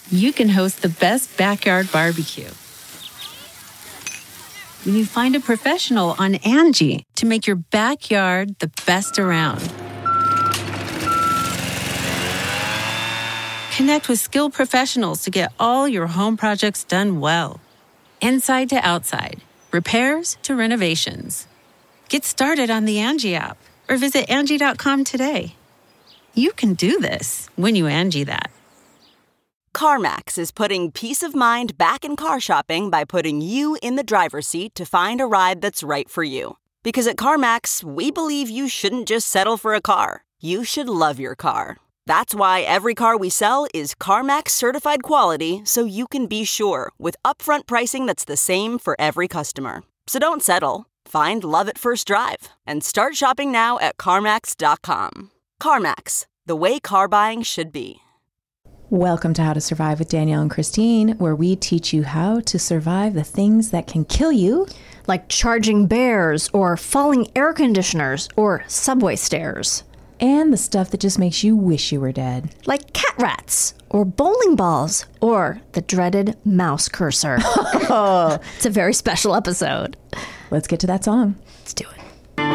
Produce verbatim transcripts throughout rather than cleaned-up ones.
you can host the best backyard barbecue. When you find a professional on Angie to make your backyard the best around. Connect with skilled professionals to get all your home projects done well. Inside to outside, repairs to renovations. Get started on the Angie app or visit Angie dot com today. You can do this when you Angie that. CarMax is putting peace of mind back in car shopping by putting you in the driver's seat to find a ride that's right for you. Because at CarMax, we believe you shouldn't just settle for a car. You should love your car. That's why every car we sell is CarMax certified quality, so you can be sure with upfront pricing that's the same for every customer. So don't settle. Find love at first drive and start shopping now at CarMax dot com. CarMax, the way car buying should be. Welcome to How to Survive with Danielle and Christine, where we teach you how to survive the things that can kill you. Like charging bears, or falling air conditioners, or subway stairs. And the stuff that just makes you wish you were dead. Like cat rats, or bowling balls, or the dreaded mouse cursor. Oh, it's a very special episode. Let's get to that song. Let's do it.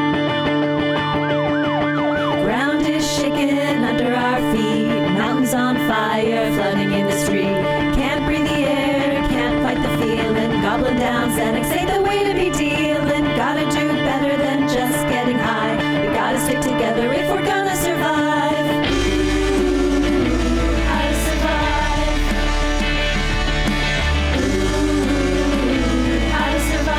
Ground is shaking under our feet. Mountains on fire, flooding in the street. Can't breathe the air, can't fight the feeling. Gobbling down Xanax ain't the way to be dealing. Gotta do better than just getting high. We gotta stick together if we're gonna survive. Ooh, how to survive. Ooh, how to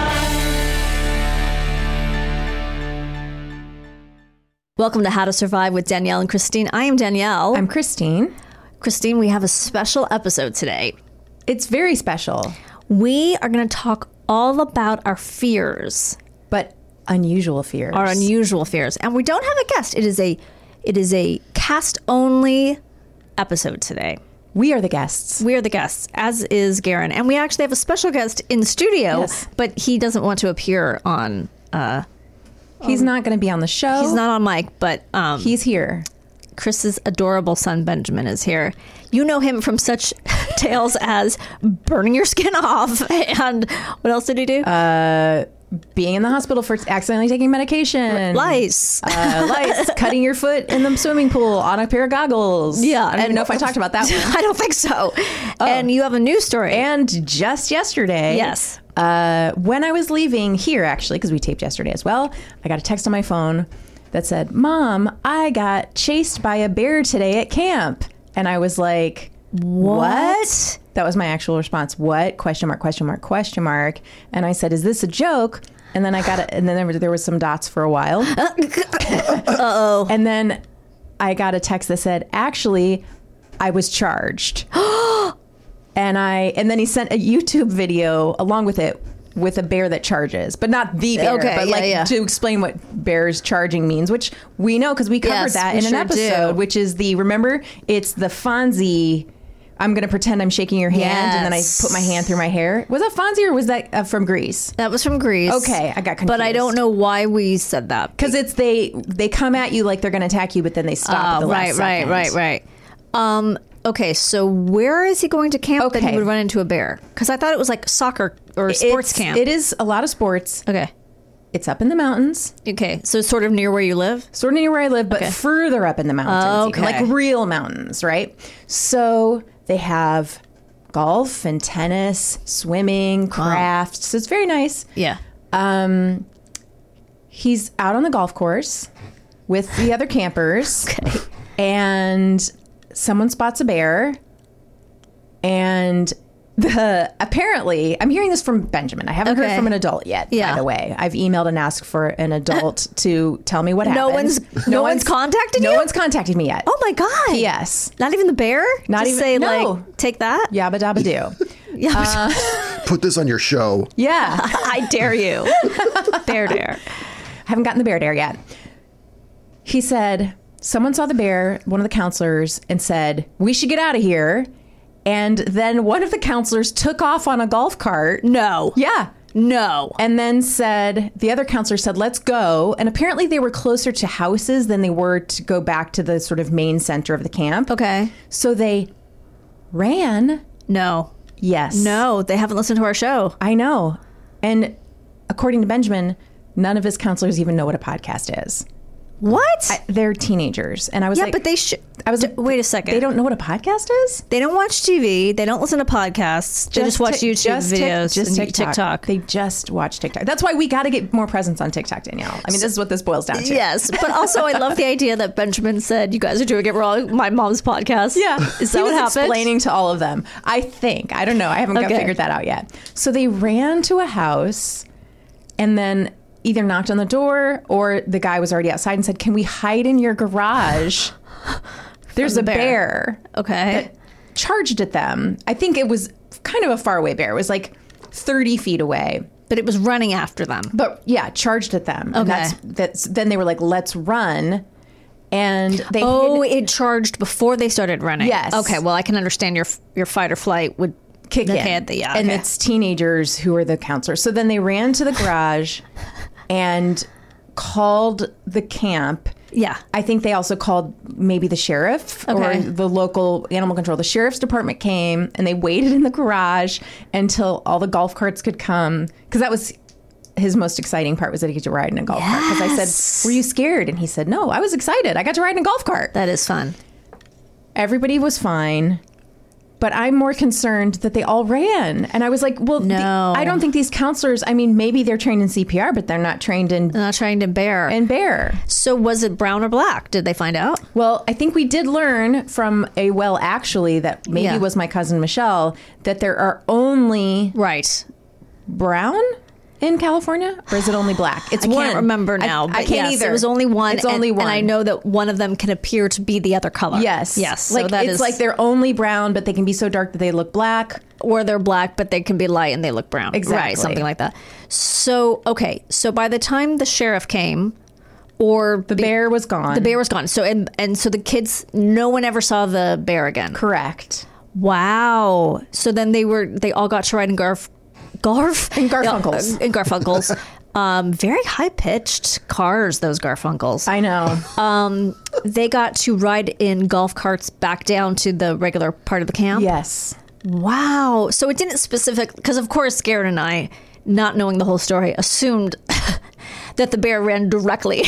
survive. Welcome to How to Survive with Danielle and Christine. I am Danielle. I'm Christine. Christine, we have a special episode today. It's very special. We are going to talk all about our fears. But unusual fears. Our unusual fears. And we don't have a guest. It is a it is a cast-only episode today. We are the guests. We are the guests, as is Garen. And we actually have a special guest in the studio, Yes. but he doesn't want to appear on... Uh, He's not going to be on the show. he's not on mic, but... Um, He's here. Chris's adorable son, Benjamin, is here. You know him from such tales as burning your skin off. And what else did he do? Uh, being in the hospital for accidentally taking medication. Lice. Uh, lice. Cutting your foot in the swimming pool on a pair of goggles. Yeah. I don't even know if I talked about that one. I don't think so. And you have a news story. And just yesterday. Yes. Uh, when I was leaving here, actually, because we taped yesterday as well, I got a text on my phone that said, "Mom, I got chased by a bear today at camp." And I was like, What? what? That was my actual response. What? Question mark, question mark, question mark. And I said, "Is this a joke?" And then I got it. And then there was, there was some dots for a while. Uh-oh. And then I got a text that said, "Actually, I was charged." And I, and then he sent a YouTube video along with it with a bear that charges, but not the bear, Okay, but yeah, like yeah. to explain what bears charging means, which we know because we covered Yes, that we in an sure episode, do. which is the, remember, it's the Fonzie, I'm going to pretend I'm shaking your hand and then I Yes. put my hand through my hair. Was that Fonzie or was that uh, from Grease? That was from Greece. Okay, I got confused. But I don't know why we said that. Because it's they, they come at you like they're going to attack you, but then they stop at Oh, the right, last right, second. right, right. Um, okay, so where is he going to camp that he Okay. would run into a bear? Because I thought it was like soccer or sports It's- camp. It is a lot of sports. Okay. It's up in the mountains. Okay, so sort of near where you live? Sort of near where I live, but Okay. further up in the mountains. even, Okay. like real mountains, right? So they have golf and tennis, swimming, crafts. So it's very nice. Yeah. Um, he's out on the golf course with the other campers. Okay. And someone spots a bear. And the apparently, I'm hearing this from Benjamin. I haven't Okay. heard from an adult yet, Yeah. by the way. I've emailed and asked for an adult to tell me what No happened. one's- no one's contacted no you? one's contacted me yet. Oh my God. Yes. Not even the bear? Not Just even- say no. like, take that? Yabba dabba do. Yeah. Put this on your show. Yeah. I dare you. Dare, dare. Haven't gotten the bear dare yet. He said, someone saw the bear, one of the counselors, and said, "We should get out of here." And then one of the counselors took off on a golf cart. No. Yeah. No. And then said, the other counselor said, "Let's go." And apparently they were closer to houses than they were to go back to the sort of main center of the camp. Okay. So they ran. No. Yes. No, they haven't listened to our show. I know. And according to Benjamin, none of his counselors even know what a podcast is. What? I, they're teenagers. And I was yeah, like... but they should... I was D- like, wait a second. They don't know what a podcast is? They don't watch T V. They don't listen to podcasts. They just, watch Tik- YouTube just Tik- videos just and TikTok. TikTok. They just watch TikTok. That's why we got to get more presence on TikTok, Danielle. I mean, this is what this boils down to. Yes, but also I love the idea that Benjamin said, you guys are doing it wrong. My mom's podcast. Yeah. Is that he what was happened? explaining to all of them. I think. I don't know. I haven't got Okay. figured that out yet. So they ran to a house and then either knocked on the door or the guy was already outside and said, can we hide in your garage? There's the a bear. bear. Okay. That charged at them. I think it was kind of a faraway bear. It was like thirty feet away. But it was running after them. But yeah, charged at them. And Okay. that's, that's, then they were like, let's run. And they Oh, hid- it charged before they started running. Yes. Okay, well, I can understand your your fight or flight would kick okay, in. the- yeah, And okay. it's teenagers who are the counselors. So then they ran to the garage and called the camp. Yeah. I think they also called maybe the sheriff Okay. or the local animal control. The sheriff's department came and they waited in the garage until all the golf carts could come. Because that was his most exciting part, was that he got to ride in a golf cart. Because I Yes. said, were you scared? And he said, no, I was excited. I got to ride in a golf cart. That is fun. Everybody was fine. But I'm more concerned that they all ran. And I was like, well, the- No. I don't think these counselors, I mean, maybe they're trained in C P R, but they're not trained in, They're not trying to bear. in bear. So was it brown or black? Did they find out? Well, I think we did learn from a well, actually, that maybe Yeah. was my cousin Michelle, that there are only Right. brown in California, or is it only black? It's I one. can't remember I- now. I, but can't yes, either. It was only one. It's and, only one. And I know that one of them can appear to be the other color. Yes. Yes. Like so that it's is- like they're only brown, but they can be so dark that they look black. or they're black, but they can be light and they look brown. Exactly. Right, something like that. So, okay. So by the time the sheriff came, or The bear was gone. the bear was gone. So, and, and so the kids, no one ever saw the bear again. Correct. Wow. So then they were, they all got to ride in Garf, Garf? In Garfunkels. In Garfunkels. um, very high pitched cars, those Garfunkels. I know. Um, they got to ride in golf carts back down to the regular part of the camp. Yes. Wow. So it didn't specific, because of course Garrett and I, not knowing the whole story, assumed that the bear ran directly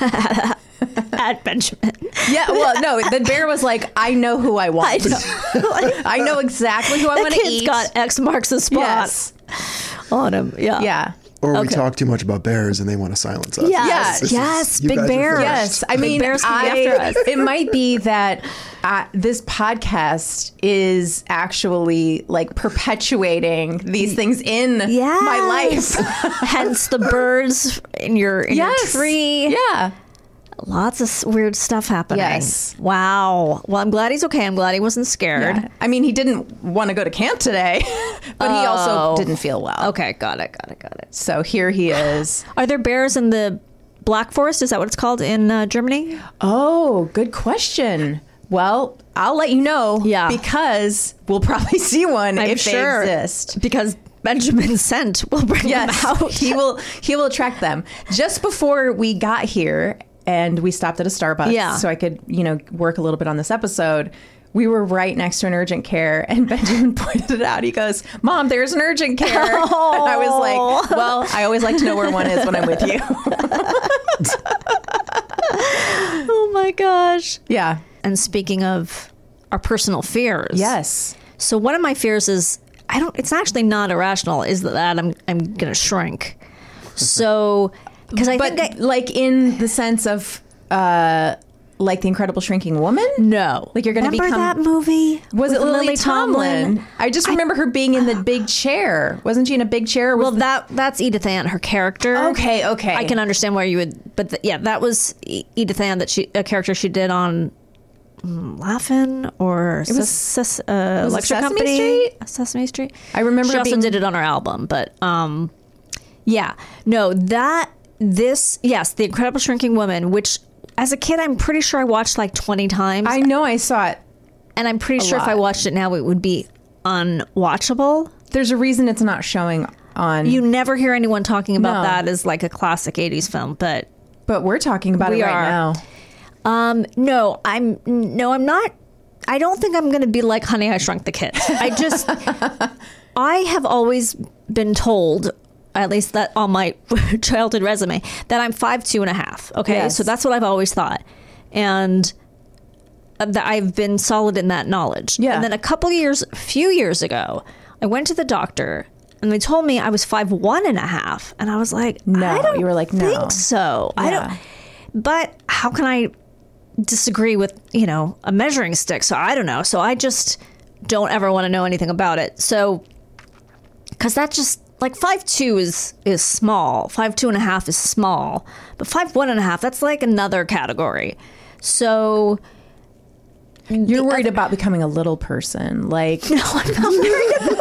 at Benjamin. Yeah, well, no, the bear was like, I know who I want. I know. I know exactly who I The want to kid's eat. got X marks the spot Yes. on him. Yeah. Yeah. Or we Okay. talk too much about bears and they want to silence us. Yes. This is- Yes. you Big guys are bears. first. Yes, I Big mean, bears can be I, after us. it might be that uh, this podcast is actually like perpetuating these things in Yes. my life. Hence the birds in your in Yes. your tree. Yeah. Lots of s- weird stuff happening. Yes. Wow. Well, I'm glad he's okay. I'm glad he wasn't scared. Yeah. I mean, he didn't want to go to camp today, but he Oh. also didn't feel well. Okay. Got it. Got it. Got it. So here he is. Are there bears in the Black Forest? Is that what it's called in uh, Germany? Oh, good question. Well, I'll let you know. Yeah. Because we'll probably see one I'm if sure. they exist. Because Benjamin Scent will bring Yes, them out. he will. He will track them. Just before we got here, and we stopped at a Starbucks, Yeah. so I could, you know, work a little bit on this episode. We were right next to an urgent care, and Benjamin pointed it out. He goes, "Mom, there's an urgent care." Oh. And I was like, "Well, I always like to know where one is when I'm with you." Oh my gosh. Yeah. And speaking of our personal fears. Yes. So one of my fears is I don't it's actually not irrational is that I'm I'm going to shrink. So because I But think I, like in the sense of uh like the Incredible Shrinking Woman? no. Like you're gonna Remember become- that movie? Was with it Lily, Tomlin? I just remember her being in the big chair. Wasn't she in a big chair? Or was Well, that that's Edith Ann, her character. Okay, okay. I can understand why you would, but the, yeah, that was E- Edith Ann, that she a character she did on mm, Laugh-In or It was- Ses- Ses- uh, was it Electric Sesame Company, Street? Sesame Street. I remember she it also being- did it on her album, but um, yeah, no, that this yes, The Incredible Shrinking Woman, which as a kid I'm pretty sure I watched like twenty times, I know I saw it. and I'm pretty a sure if I lot. watched it now it would be unwatchable. There's a reason it's not showing on. You never hear anyone talking about No. that as like a classic eighties film, but but we're talking about We it right are. now. um, no, I'm no, I'm not. I don't think I'm going to be like Honey, I Shrunk the Kids. I just, I have always been told, at least that on my childhood resume, that I'm five two and a half. Okay, Yes. so that's what I've always thought, and that I've been solid in that knowledge. Yeah. And then a couple of years, a few years ago, I went to the doctor. And they told me I was five one and a half, and I was like, No, I don't you were like, no. think so. I Yeah. don't. But how can I disagree with, you know, a measuring stick? So I don't know. So I just don't ever want to know anything about it. So, because that just like five two is is small, five two and a half is small, but five one and a half, that's like another category. So. You're worried about becoming a little person. Like, No, I'm not worried about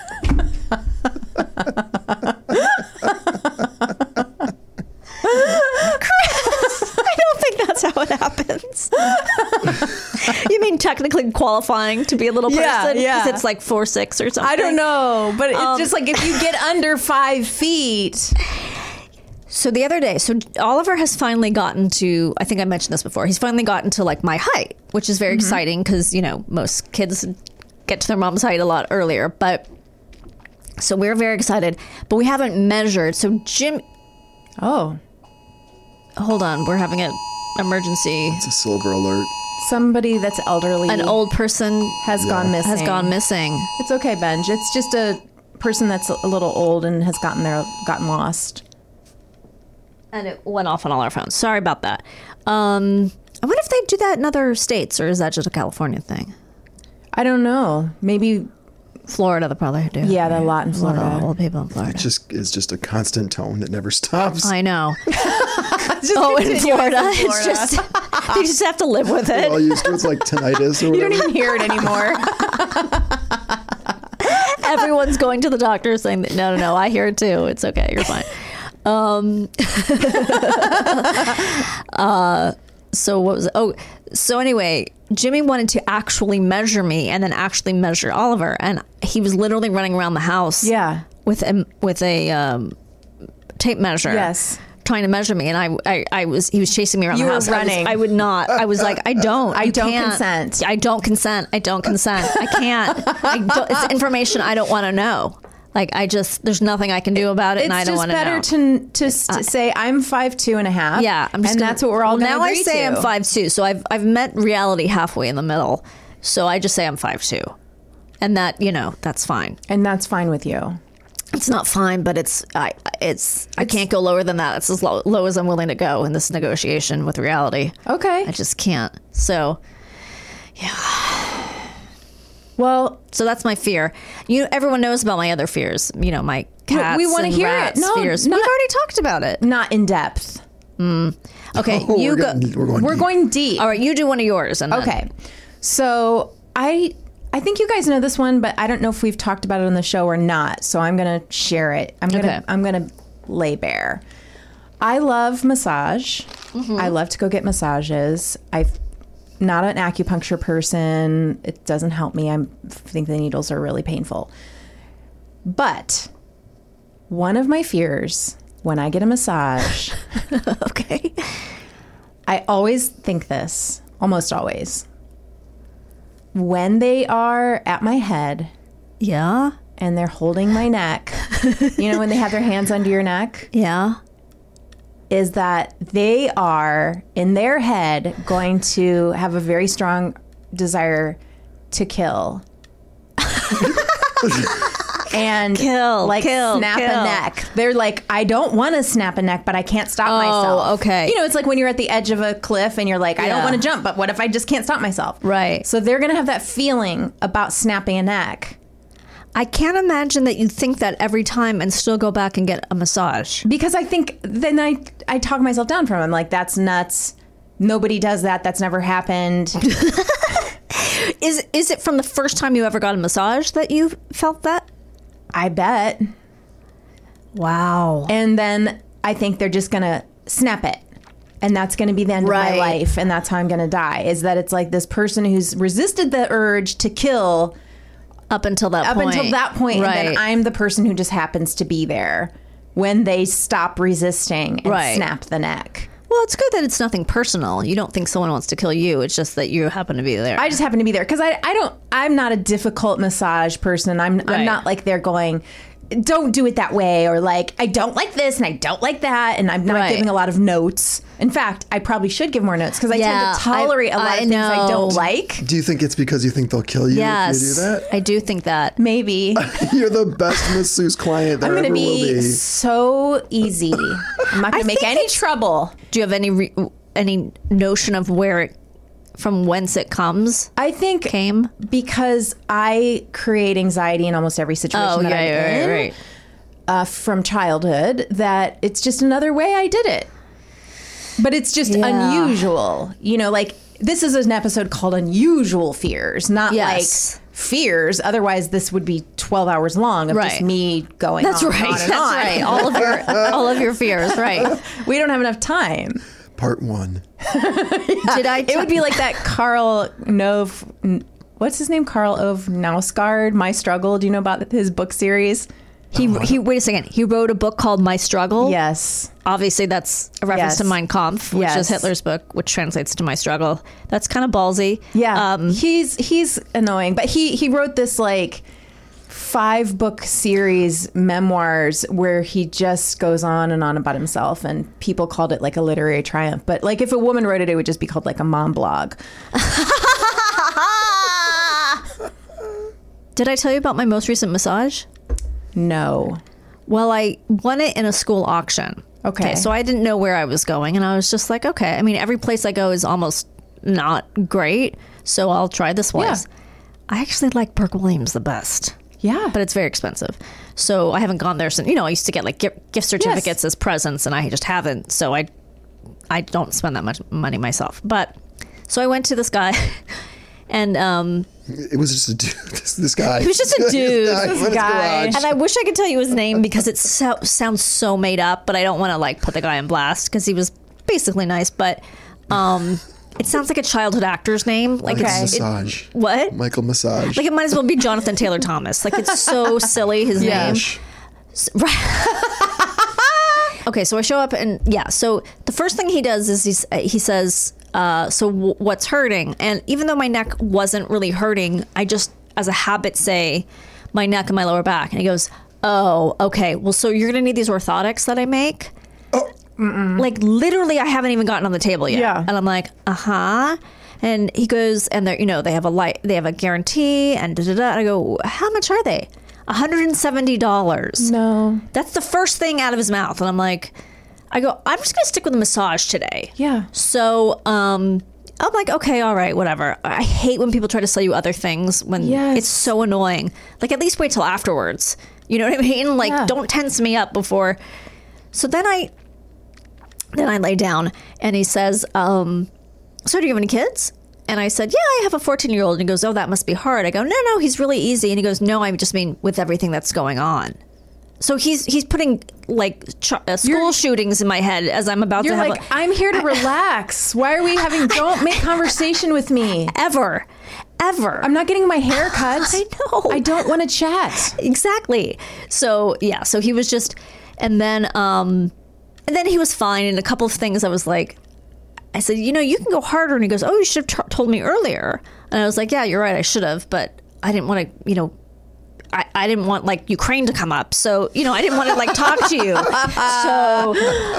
I don't think that's how it happens. You mean technically qualifying to be a little person? Yeah, yeah. Because it's like four six or something. I don't know, but it's Um, just like if you get under five feet. So the other day, so Oliver has finally gotten to, I think I mentioned this before, he's finally gotten to like my height, which is very Mm-hmm. exciting because, you know, most kids get to their mom's height a lot earlier. But so we're very excited, but we haven't measured. So Jim, Oh, hold on, we're having an emergency. It's a silver alert. somebody that's elderly, An old person has gone missing. has gone missing. It's okay, Benj. It's just a person that's a little old and has gotten there, gotten lost. And it went off on all our phones. Sorry about that. Um, I wonder if they do that in other states, or is that just a California thing? I don't know. Maybe, Florida, they probably do. yeah, there are a lot in A lot Florida. of old people in Florida. It just is just a constant tone that never stops. I know. Just Oh, in continuous Florida, in it's Florida. just you just have to live with We're all it. used to it's like tinnitus or You whatever. don't even hear it anymore. Everyone's going to the doctor saying that no, no, no, I hear it too. It's okay, you're fine. Um, uh, so what was it? Oh, so anyway, Jimmy wanted to actually measure me and then actually measure Oliver, and he was literally running around the house. Yeah. with a with a um, tape measure. Yes. Trying to measure me, and I, I, I was he was chasing me around You the were house. I was- running. I, would not. I was like, I don't. I You don't can't. consent. I don't consent. I don't consent. I can't. I don't, it's information I don't want to know. Like I just, there's nothing I can do about it, It's and I don't just want to know. better to to, s- to say I'm five two and a half. Yeah, I'm just and gonna- that's what we're all well, going to now. I agree say to. I'm five two, so I've I've met reality halfway in the middle. So I just say I'm five two, and that you know that's fine. and that's fine with you. It's not fine, but it's I it's, I can't go lower than that. It's as low, low as I'm willing to go in this negotiation with reality. Okay. I just can't. So Well, so that's my fear. You everyone knows about my other fears. You know, my cats we wanna and hear it. rats No, fears. not- We've already talked about it. not in depth. Okay, Oh, you we're, go. getting, we're going We're deep. going deep. All right, you do one of yours. And then- Okay. So I I think you guys know this one, but I don't know if we've talked about it on the show or not. So I'm gonna share it. I'm gonna Okay. I'm gonna lay bare. I love massage. Mm-hmm. I love to go get massages. I'm not an acupuncture person. It doesn't help me. I think the needles are really painful. But one of my fears when I get a massage, Okay. I always think this, almost always. When they are at my head Yeah. and they're holding my neck, you know, when they have their hands under your neck, Yeah. is that they are in their head going to have a very strong desire to kill. And Kill, like kill, snap kill. a neck. They're like, I don't want to snap a neck, but I can't stop myself. Oh, okay. You know, it's like when you're at the edge of a cliff and you're like, I Yeah. don't want to jump, but what if I just can't stop myself? Right. So they're going to have that feeling about snapping a neck. I can't imagine that you think that every time and still go back and get a massage. Because I think then I I talk myself down from it. I'm like, that's nuts. Nobody does that. That's never happened. Is is it from the first time you ever got a massage that you felt that? I bet. Wow. And then I think they're just going to snap it. And that's going to be the end Right. of my life. And that's how I'm going to die. Is that it's like this person who's resisted the urge to kill Up until that up point. until that point, Right. and then I'm the person who just happens to be there when they stop resisting and Right. snap the neck. Well, it's good that it's nothing personal. You don't think someone wants to kill you. It's just that you happen to be there. I just happen to be there because I, I don't, I'm not a difficult massage person. I'm, Right. I'm not like they're going, don't do it that way, or like, I don't like this and I don't like that. And I'm not Right. giving a lot of notes. In fact, I probably should give more notes because I Yeah, tend to tolerate I- a lot I of things I know. don't like. Do you think it's because you think they'll kill you yes, if you do that? I do think that. Maybe. You're the best masseuse client there I'm ever going to will be be. so easy. I'm not going to make think any it's- trouble. Do you have any re- any notion of where it, from whence it comes? I think Came? because I create anxiety in almost every situation Oh, that yeah, I'm yeah, in. right, right. Uh, from childhood, that it's just another way I did it. But it's just Yeah. unusual. You know, like this is an episode called Unusual Fears, not Yes. like fears. Otherwise, this would be twelve hours long of just Right. me going That's on right. and on and That's on. right. All of your all of your fears. Right. We don't have enough time. Part one. Did I? It would be like that Carl Nov. What's his name? Carl Ove Nausgaard, My Struggle. Do you know about his book series? He he. Wait a second. He wrote a book called My Struggle. Yes. Obviously, that's a reference Yes. to Mein Kampf, which Yes. is Hitler's book, which translates to My Struggle. That's kind of ballsy. Yeah. Um, he's he's annoying, but he he wrote this like five book series memoirs where he just goes on and on about himself, and people called it like a literary triumph. But like if a woman wrote it, it would just be called like a mom blog. Did I tell you about my most recent massage? No. Well, I won it in a school auction. Okay. So I didn't know where I was going, and I was just like, okay. I mean, every place I go is almost not great, so I'll try this place. Yeah. I actually like Burke Williams the best. Yeah. But it's very expensive. So I haven't gone there since, you know, I used to get like gift, gift certificates as presents, and I just haven't. So I I don't spend that much money myself. But so I went to this guy and um It was just a dude. This, this guy. He was just a dude. This guy. This went in his guy. garage. and I wish I could tell you his name because it so, sounds so made up, but I don't want to like put the guy on blast because he was basically nice, but um it sounds like a childhood actor's name. Like Michael it's it- Massage. what? Michael Massage. Like it might as well be Jonathan Taylor Thomas. Like it's so silly his Yeah. name. Gosh. Okay, so I show up and yeah. So the first thing he does is he's, uh, he says, uh, "So w- what's hurting?" And even though my neck wasn't really hurting, I just, as a habit, say my neck and my lower back. And he goes, "Oh, okay. Well, so you're gonna need these orthotics that I make." Oh. Like literally, I haven't even gotten on the table yet. Yeah. And I'm like, "Uh huh." And he goes, and they're, you know, they have a light, they have a guarantee, and da da da. And I go, "How much are they?" one hundred seventy dollars. No. That's the first thing out of his mouth. And I'm like, I go, I'm just going to stick with the massage today. Yeah. So um, I'm like, okay, all right, whatever. I hate when people try to sell you other things when Yes. it's so annoying. Like, at least wait till afterwards. You know what I mean? Like, Yeah. don't tense me up before. So then I, then I lay down and he says, um, so do you have any kids? And I said, yeah, I have a fourteen-year-old. And he goes, oh, that must be hard. I go, no, no, he's really easy. And he goes, no, I just mean with everything that's going on. So he's he's putting like ch- uh, school You're- shootings in my head as I'm about You're to have like, a, I'm here to relax. Why are we having, don't make conversation with me. ever, ever. I'm not getting my hair cut. I know. I don't want to chat. Exactly. So yeah, so he was just, and then um, and then he was fine. And a couple of things I was like, I said, you know, you can go harder. And he goes, oh, you should have t- told me earlier. And I was like, yeah, you're right, I should have, but I didn't want to, you know. I, I didn't want like Ukraine to come up, so you know I didn't want to like talk to you. So,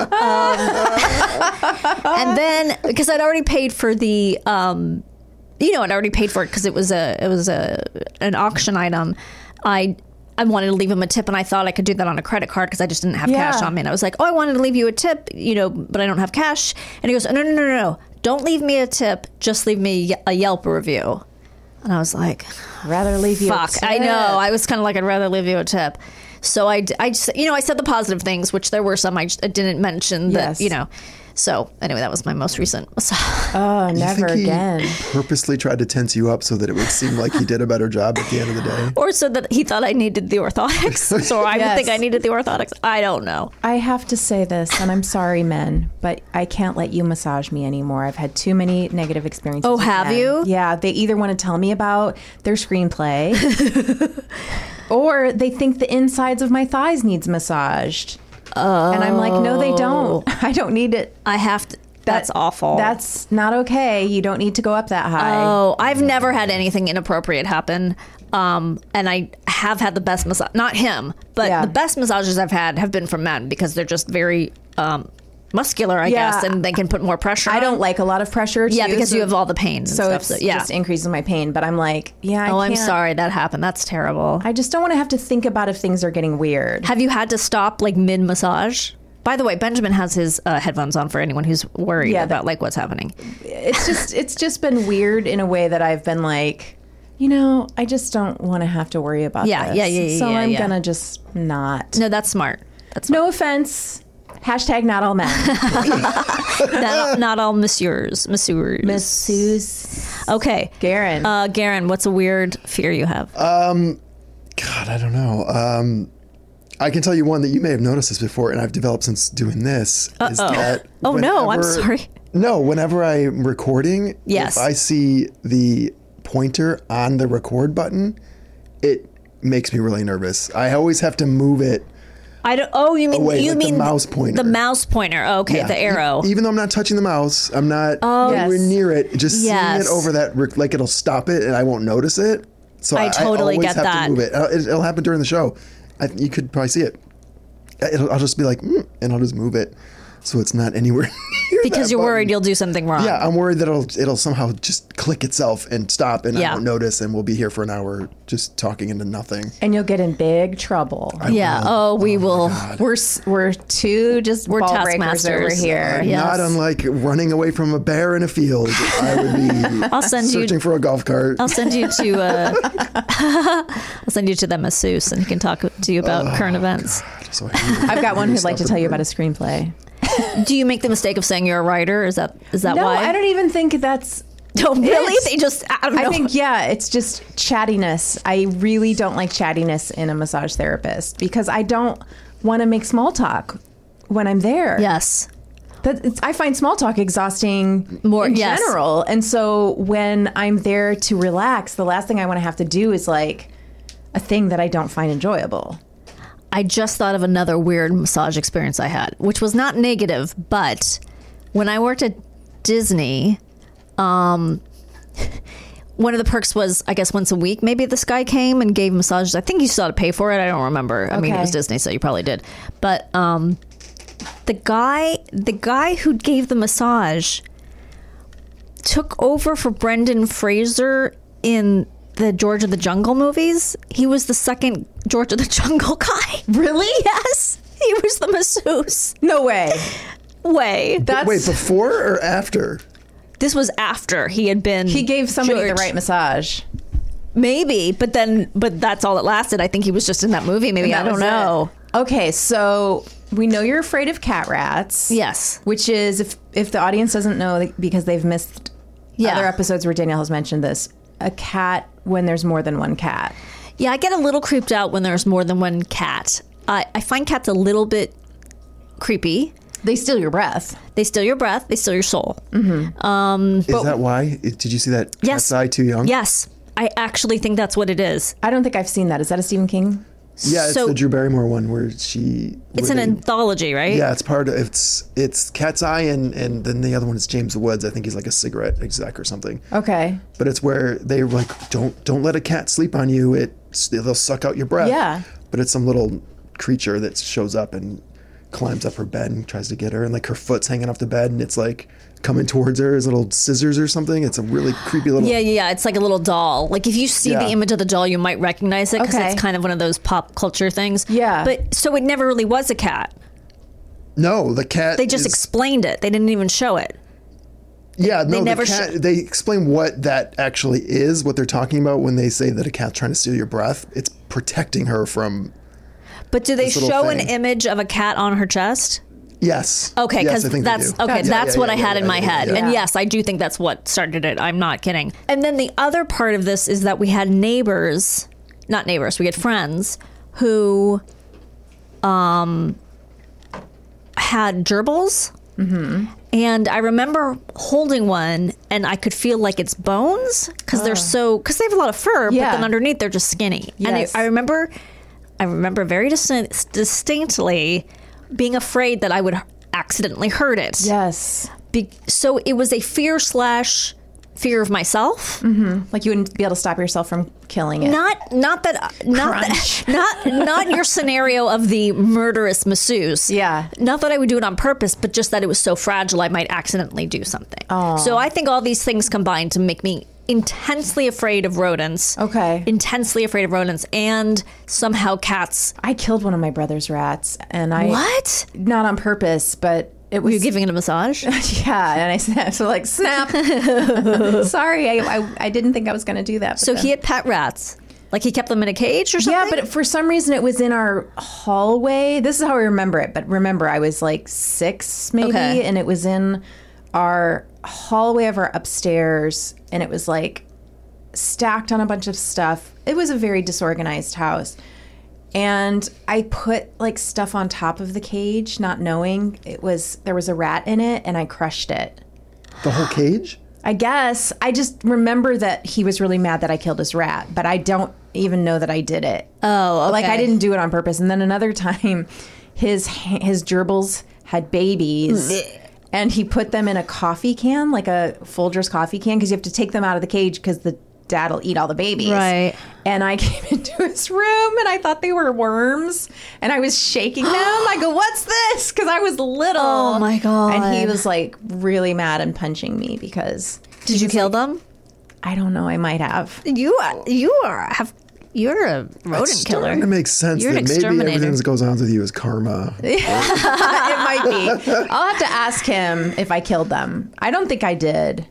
um, and then because I'd already paid for the, um, you know, I'd already paid for it because it was a it was a an auction item. I I wanted to leave him a tip, and I thought I could do that on a credit card because I just didn't have Yeah. cash on me. And I was like, oh, I wanted to leave you a tip, you know, but I don't have cash. And he goes, no, no, no, no, no, don't leave me a tip, just leave me a Yelp review. And I was like, Rather leave you. a fuck, I know. tip. I was kind of like, I'd rather leave you a tip. So I, I just, you know, I said the positive things, which there were some I, just, I didn't mention that, Yes. you know. So anyway, that was my most recent massage. Oh, You never think he again. purposely tried to tense you up so that it would seem like he did a better job at the end of the day? Or so that he thought I needed the orthotics. So I would Yes. think I needed the orthotics. I don't know. I have to say this, and I'm sorry, men, but I can't let you massage me anymore. I've had too many negative experiences. Oh, with have men. you? Yeah, they either want to tell me about their screenplay, or they think the insides of my thighs needs massaged. Oh. And I'm like, no, they don't. I don't need it. I have to. That's awful. That's not okay. You don't need to go up that high. Oh, I've never had anything inappropriate happen. Um, and I have had the best massage, not him, but Yeah. the best massages I've had have been from men because they're just very um, muscular, I Yeah. guess, and they can put more pressure I on. don't like a lot of pressure. Yeah, too, because so- you have all the pain and So stuff. it's So, yeah. just increases my pain. But I'm like, yeah, I oh, I'm can't- sorry that happened. That's terrible. I just don't want to have to think about if things are getting weird. Have you had to stop like mid massage? By the way, Benjamin has his uh, headphones on for anyone who's worried Yeah, about like what's happening. It's just it's just been weird in a way that I've been like, you know, I just don't want to have to worry about Yeah, this. yeah, yeah, yeah, So yeah, I'm yeah. gonna just not. No, that's smart. That's No offense. Hashtag not all men. not, not all messieurs, messieurs. Masseuse. Okay, Garen. Uh, Garen, what's a weird fear you have? God, I don't know. Um, I can tell you one that you may have noticed this before, and I've developed since doing this. Is that Oh, no, I'm whenever- sorry. No, whenever I'm recording, Yes. if I see the pointer on the record button, it makes me really nervous. I always have to move it. I don't. Oh, you mean Away, you like the mean mouse pointer. The mouse pointer. Oh, okay, Yeah, the arrow. e- even though I'm not touching the mouse, I'm not Oh. anywhere Yes. near it. Just Yes. seeing it over that, rec- like it'll stop it, and I won't notice it. So I I, totally I always get have that. to move it. Uh, it. It'll happen during the show. I, you could probably see it. It'll, I'll just be like, mm, and I'll just move it, so it's not anywhere near because that you're button. worried you'll do something wrong. Yeah, I'm worried that it'll it'll somehow just click itself and stop, and Yeah. I won't notice, and we'll be here for an hour just talking into nothing. and you'll get in big trouble. Yeah. Oh, we will. We're s- we're two just We're ball breakers over taskmasters. here. Yes. Not unlike running away from a bear in a field. I would be I'll send you. searching for a golf cart. I'll send you to. Uh, I'll send you to the masseuse, and he can talk to you about current events. So I hear- I've got one hear who'd like to stuff tell you in the about a screenplay. Do you make the mistake of saying you're a writer? Is that is that No, why? I don't even think that's. No, really? It's- They just. I don't know. I think yeah, it's just chattiness. I really don't like chattiness in a massage therapist because I don't want to make small talk when I'm there. Yes. That it's, I find small talk exhausting More- in yes. general, and so when I'm there to relax, the last thing I want to have to do is like a thing that I don't find enjoyable. I just thought of another weird massage experience I had, which was not negative, but when I worked at Disney, um, one of the perks was, I guess, once a week, maybe this guy came and gave massages. I think you still had to pay for it. I don't remember. I mean, it Okay. was Disney, so you probably did. But um, the guy, the guy who gave the massage took over for Brendan Fraser in the George of the Jungle movies. He was the second George of the Jungle guy. Really? Yes. He was the masseuse. No way. Way. That's Wait, before or after? This was after he had been. he gave somebody George. the right massage. Maybe, but then, but that's all it lasted. I think he was just in that movie. Maybe. I That don't was know. it. Okay, so we know you're afraid of cat rats. Yes. Which is, if if the audience doesn't know because they've missed Yeah. other episodes where Danielle has mentioned this, a cat when there's more than one cat. Yeah, I get a little creeped out when there's more than one cat. I I find cats a little bit creepy. They steal your breath. They steal your breath. They steal your soul. Is that why? Did you see that? Yes. Cat's Eye Too Young? Yes. I actually think that's what it is. I don't think I've seen that. Is that a Stephen King? Yeah, it's So- the Drew Barrymore one where she. It's where an they- anthology, right? Yeah, it's part of it's it's Cat's Eye and and then the other one is James Woods. I think he's like a cigarette exec or something. Okay. But it's where they were like, don't don't let a cat sleep on you. It they'll suck out your breath. Yeah. But it's some little creature that shows up and climbs up her bed and tries to get her, and like her foot's hanging off the bed, and it's like coming towards her as little scissors or something. It's a really creepy little. Yeah, yeah, yeah. It's like a little doll. Like if you see Yeah. the image of the doll, you might recognize it because Okay. it's kind of one of those pop culture things. Yeah. But so it never really was a cat. No, the cat. They just is- explained it. They didn't even show it. Yeah, no, they never the cat, sh- they explain what that actually is, what they're talking about when they say that a cat's trying to steal your breath. It's protecting her from. But do they This little show an thing. image of a cat on her chest? Yes. Okay, Yes, because I think they that's do. okay. That's- That's yeah, what yeah, I yeah, had in yeah, my yeah, head, yeah. and Yeah. yes, I do think that's what started it. I'm not kidding. And then the other part of this is that we had neighbors, not neighbors, we had friends who, um, had gerbils. Mm-hmm. And I remember holding one, and I could feel like its bones because they're so because they have a lot of fur, Yeah. but then underneath they're just skinny. Yes. And I, I remember, I remember very distinct, distinctly being afraid that I would accidentally hurt it. Yes. Be- so it was a fear slash fear of myself. Like you wouldn't be able to stop yourself from killing it. Not, not that, not, Crunch. that, not, not your scenario of the murderous masseuse. Yeah. Not that I would do it on purpose, but just that it was so fragile, I might accidentally do something. Oh. So I think all these things combined to make me intensely afraid of rodents. Okay. Intensely afraid of rodents, and somehow cats. I killed one of my brother's rats, and I What? not on purpose, but it Were was you giving it a massage? yeah, and I said so like snap. Sorry, I, I I didn't think I was going to do that. but So then- he had pet rats. Like he kept them in a cage or something? Yeah, but for some reason it was in our hallway. This is how I remember it. But remember, I was like six maybe, Okay. and it was in our hallway of our upstairs, and it was like stacked on a bunch of stuff. It was a very disorganized house. And I put like stuff on top of the cage, not knowing it was there was a rat in it, and I crushed it. The whole cage? I guess I just remember that he was really mad that I killed his rat, but I don't even know that I did it. Oh, okay. Like I didn't do it on purpose. And then another time, his his gerbils had babies, and he put them in a coffee can, like a Folgers coffee can, because you have to take them out of the cage because the dad will eat all the babies. Right. And I came into his room and I thought they were worms, and I was shaking them. I go, "What's this?" Because I was little. Oh, my God. And he was like really mad and punching me because. Did you kill them? I don't know. I might have. You are, you are, have, you're a rodent It's killer. starting to make sense You're an that maybe exterminator. everything that goes on with you is karma. It might be. I'll have to ask him if I killed them. I don't think I did,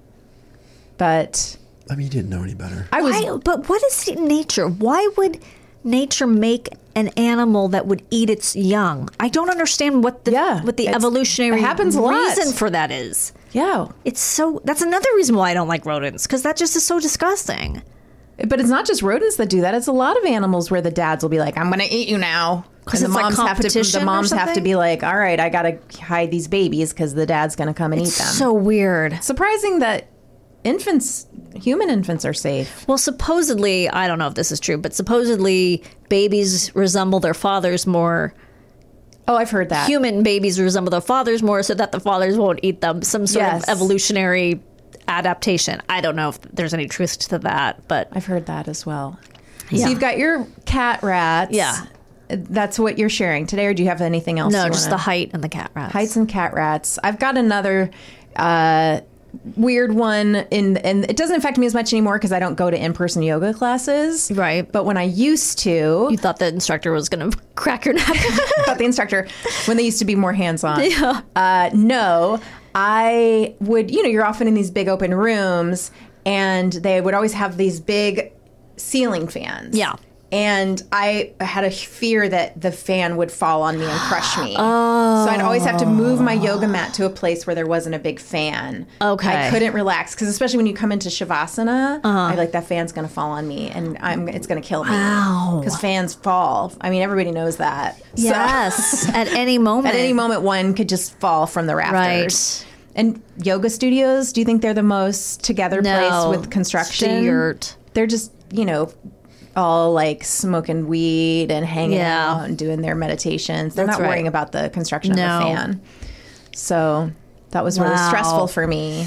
but I mean, you didn't know any better. I was. Why, but what is nature? Why would nature make an animal that would eat its young? I don't understand what the Yeah, what the it's- evolutionary it happens a lot. reason for that is. Yeah, It's so that's another reason why I don't like rodents, because that just is so disgusting. but it's not just rodents that do that. It's a lot of animals where the dads will be like, "I'm going to eat you now," 'Cause and the it's like moms have to. competition The or moms have to something? be like, "All right, I got to hide these babies because the dad's going to come and eat them." So weird. surprising that infants, human infants, are safe. Well, supposedly, I don't know if this is true, but supposedly babies resemble their fathers more. Oh, I've heard that. Human babies resemble their fathers more so that the fathers won't eat them. Some sort Yes. of evolutionary adaptation. I don't know if there's any truth to that, but I've heard that as well. Yeah. So you've got your cat rats. Yeah. That's what you're sharing today, or do you have anything else? no, you just wanna- the height and the cat rats. heights and cat rats. I've got another uh, weird one, in, and it doesn't affect me as much anymore because I don't go to in-person yoga classes. Right. But when I used to, You thought the instructor was going to crack your neck. thought the instructor, when they used to be more hands-on. Yeah. Uh, no, I would, you know, you're often in these big open rooms, and they would always have these big ceiling fans. Yeah. And I had a fear that the fan would fall on me and crush me. Oh. So I'd always have to move my yoga mat to a place where there wasn't a big fan. Okay. I couldn't relax because especially when you come into Shavasana, I like that fan's going to fall on me and I'm it's going to kill me. Wow. Because fans fall. I mean, everybody knows that. So- Yes. At any moment. at any moment, one could just fall from the rafters. Right. And yoga studios, do you think they're the most together No. place with construction? Yurt. They're just, you know, all like smoking weed and hanging Yeah. out and doing their meditations. They're That's not right. worrying about the construction No. of the fan. So that was really Wow. stressful for me.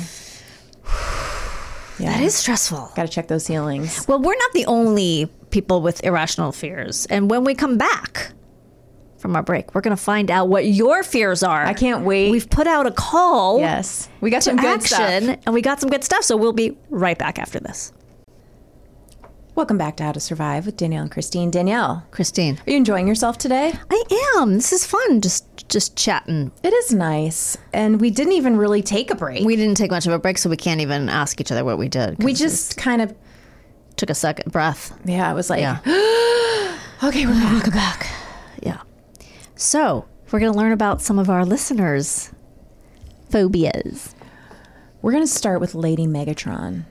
Yeah. That is stressful. Got to check those ceilings. Well, we're not the only people with irrational fears. And when we come back from our break, we're going to find out what your fears are. I can't wait. We've put out a call Yes. We got to some good action, stuff. and we got some good stuff. So we'll be right back after this. Welcome back to How to Survive with Danielle and Christine. Danielle, Christine. are you enjoying yourself today? I am. This is fun. Just just chatting. It is nice. And we didn't even really take a break. We didn't take much of a break, so we can't even ask each other what we did. 'cause We just kind of, it took a second breath. yeah, it was like, Yeah. okay, we're back. Welcome back. Yeah. So we're going to learn about some of our listeners' phobias. We're going to start with Lady Megatron.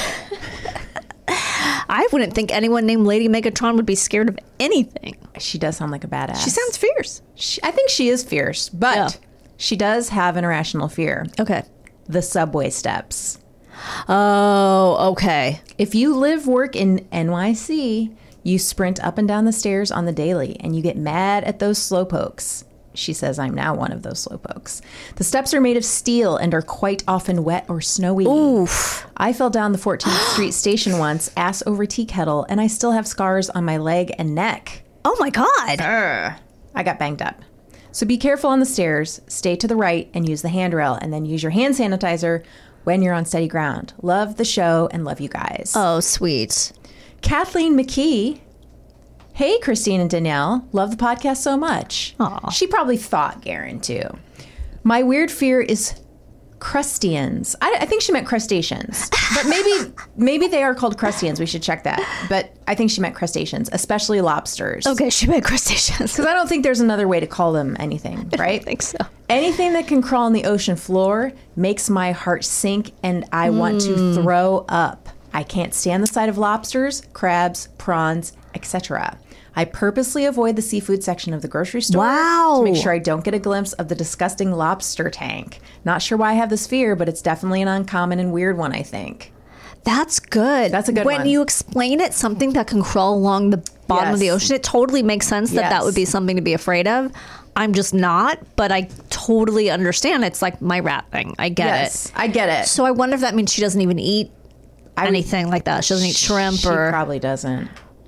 I wouldn't think anyone named Lady Megatron would be scared of anything. She does sound like a badass. She sounds fierce. She, I think she is fierce, but Yeah. she does have an irrational fear. Okay. The subway steps. Oh, okay. If you live, work in N Y C, you sprint up and down the stairs on the daily and you get mad at those slowpokes. She says, I'm now one of those slowpokes. The steps are made of steel and are quite often wet or snowy. Oof. I fell down the fourteenth Street station once, ass over tea kettle, and I still have scars on my leg and neck. Oh my God. Urgh. I got banged up. So be careful on the stairs, stay to the right, and use the handrail, and then use your hand sanitizer when you're on steady ground. Love the show and love you guys. Oh, sweet. Kathleen McKee. Hey, Christine and Danielle. Love the podcast so much. Aw. She probably thought Garen, too. My weird fear is crustaceans. I, I think she meant crustaceans. But maybe maybe they are called crustaceans. We should check that. But I think she meant crustaceans, especially lobsters. Okay, she made crustaceans. Because I don't think there's another way to call them anything, right? I think so. Anything that can crawl on the ocean floor makes my heart sink and I want to throw up. I can't stand the sight of lobsters, crabs, prawns, et cetera. I purposely avoid the seafood section of the grocery store Wow. to make sure I don't get a glimpse of the disgusting lobster tank. Not sure why I have this fear, but it's definitely an uncommon and weird one, I think. That's good. That's a good when one. you explain it, something that can crawl along the bottom of the Yes. ocean, it totally makes sense that that Yes. would be something to be afraid of. I'm just not, but I totally understand. It's like my rat thing. I get Yes, it. I get it. So I wonder if that means she doesn't even eat I would- anything like that. She doesn't eat shrimp She or. probably doesn't.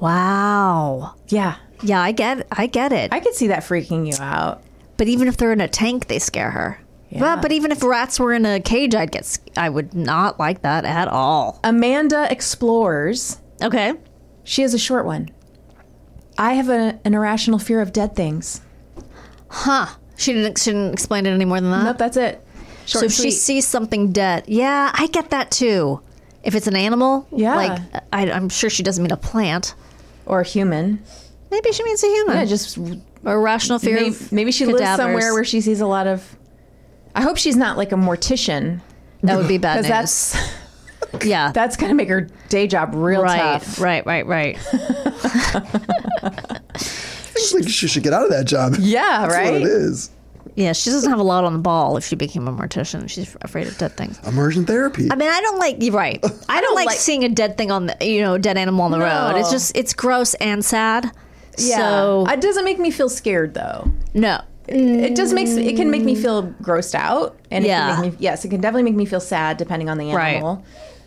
Wow. Yeah. Yeah, I get I get it. I could see that freaking you out. But even if they're in a tank, they scare her. Yeah. Well, but even if rats were in a cage, I'd get. sc- I would not like that at all. Amanda explores. Okay. She has a short one. I have a, an irrational fear of dead things. Huh. She didn't. She didn't explain it any more than that. Nope, that's it. Short So and if she sweet. sees something dead, yeah, I get that too. If it's an animal, Yeah. like I, I'm sure she doesn't mean a plant. Or a human. Maybe she means a human. Yeah, just or rational fear. maybe, of maybe she lives cadavers. somewhere where she sees a lot of. I hope she's not like a mortician. That would be bad news. Because that's yeah. that's gonna make her day job real right, tough. right, right, right. It's like she should get out of that job. Yeah, That's right. what it is. Yeah, she doesn't have a lot on the ball if she became a mortician. She's afraid of dead things. Immersion therapy. I mean, I don't like. You're right. I don't, like, like- seeing a dead thing on the, you know, dead animal on the No. road. It's just, it's gross and sad. Yeah, So it doesn't make me feel scared though. no. It just makes it can make me feel grossed out, and Yeah. it can make me, yes, it can definitely make me feel sad depending on the Right. animal.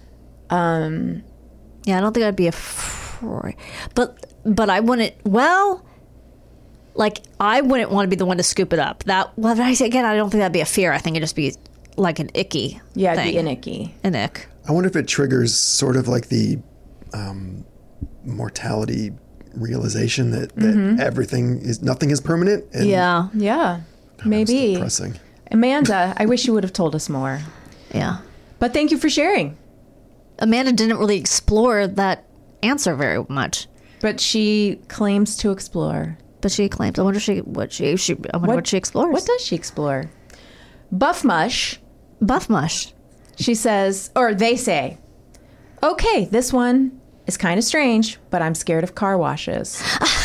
Yeah, I don't think I'd be afraid. But but I wouldn't. Well, like I wouldn't want to be the one to scoop it up. That well, I say again, I don't think that'd be a fear. I think it'd just be like an icky. Yeah, it'd thing. be inicky. An ick. I wonder if it triggers sort of like the um, mortality realization that, that Mm-hmm. everything is nothing is permanent. And Yeah, Yeah, That's maybe. depressing. Amanda, I wish you would have told us more. yeah. But thank you for sharing. Amanda didn't really explore that answer very much, But she claims to explore. but she claims. I wonder she what she she. I wonder what, she explores. What does she explore? Buff Mush, Buff mush. she says, or they say, okay, this one is kind of strange, but I'm scared of car washes.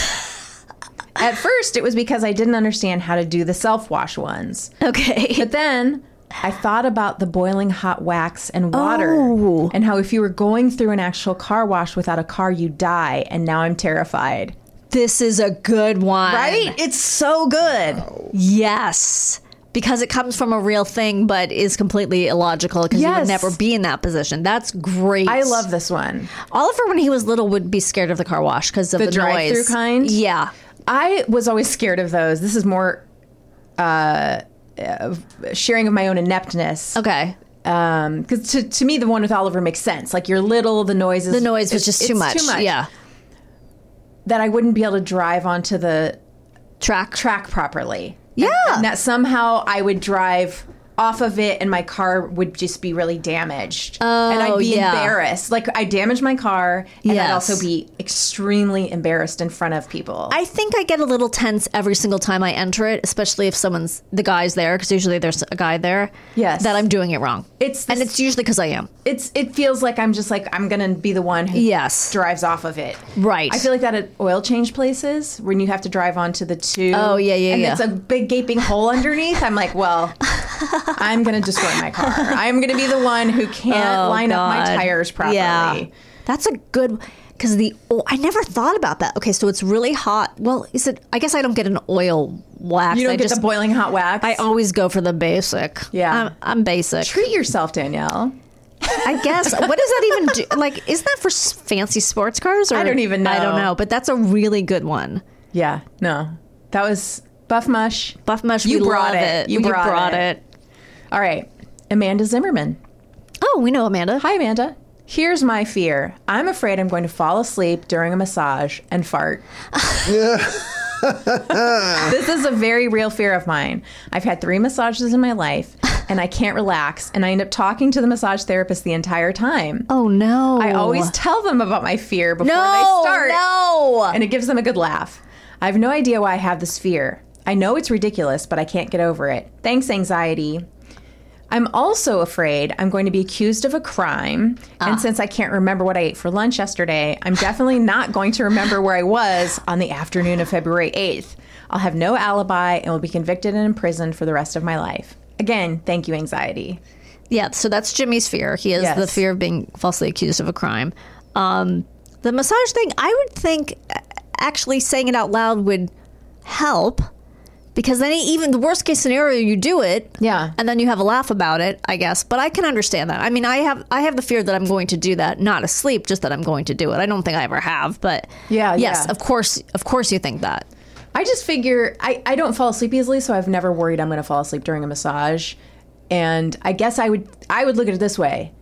At first, it was because I didn't understand how to do the self-wash ones. Okay. But then I thought about the boiling hot wax and water Oh. and how if you were going through an actual car wash without a car, you die. And now I'm terrified. This is a good one. Right? It's so good. Yes. Because it comes from a real thing, but is completely illogical because you Yes. would never be in that position. That's great. I love this one. Oliver, when he was little, would be scared of the car wash because of the, The drive-through noise. kind? Yeah. I was always scared of those. This is more uh, uh, sharing of my own ineptness. Okay. Because to, to me, the one with Oliver makes sense. Like you're little, the noise is The noise was it's- just too it's much. too much. Yeah. That I wouldn't be able to drive onto the Track. track properly. Yeah. And, and that somehow I would drive off of it and my car would just be really damaged. Oh, and I'd be yeah. embarrassed. Like I damaged my car and Yes. I'd also be extremely embarrassed in front of people. I think I get a little tense every single time I enter it, especially if someone's the guy's there, because usually there's a guy there. Yes. That I'm doing it wrong. It's and this- it's usually because I am. it's it feels like I'm just like I'm gonna be the one who Yes. drives off of it. Right. I feel like that at oil change places when you have to drive onto the tube. Oh, yeah, yeah, and yeah. it's a big gaping hole underneath. I'm like, well, I'm gonna destroy my car. I'm gonna be the one who can't Oh, line up my God. tires properly. Yeah. That's a good Because the oh, I never thought about that. Okay, so it's really hot. Well, is it? I guess I don't get an oil wax. You don't I get just, the boiling hot wax? I always go for the basic. Yeah. I'm, I'm basic. Treat yourself, Danielle. I guess. What does that even do? Like, is that for s- fancy sports cars? Or, I don't even know. I don't know, but that's a really good one. Yeah, no. That was Buff Mush. Buff Mush, You we brought love it. it. You brought it. it. All right. Amanda Zimmerman. Oh, we know Amanda. Hi, Amanda. Here's my fear. I'm afraid I'm going to fall asleep during a massage and fart. This is a very real fear of mine. I've had three massages in my life, and I can't relax, and I end up talking to the massage therapist the entire time. Oh, no. I always tell them about my fear before no, they start. No, And it gives them a good laugh. I have no idea why I have this fear. I know it's ridiculous, but I can't get over it. Thanks, anxiety. I'm also afraid I'm going to be accused of a crime. Ah. And since I can't remember what I ate for lunch yesterday, I'm definitely not going to remember where I was on the afternoon of February eighth. I'll have no alibi and will be convicted and imprisoned for the rest of my life. Again, thank you, anxiety. Yeah, so that's Jimmy's fear. He has Yes. the fear of being falsely accused of a crime. Um, the massage thing, I would think actually saying it out loud would help. Because then even the worst case scenario, you do it, Yeah. and then you have a laugh about it, I guess. But I can understand that. I mean, I have I have the fear that I'm going to do that, not asleep, just that I'm going to do it. I don't think I ever have, but Yeah, yes, yeah. of course, of course, you think that. I just figure I, I don't fall asleep easily, so I've never worried I'm going to fall asleep during a massage. And I guess I would I would look at it this way.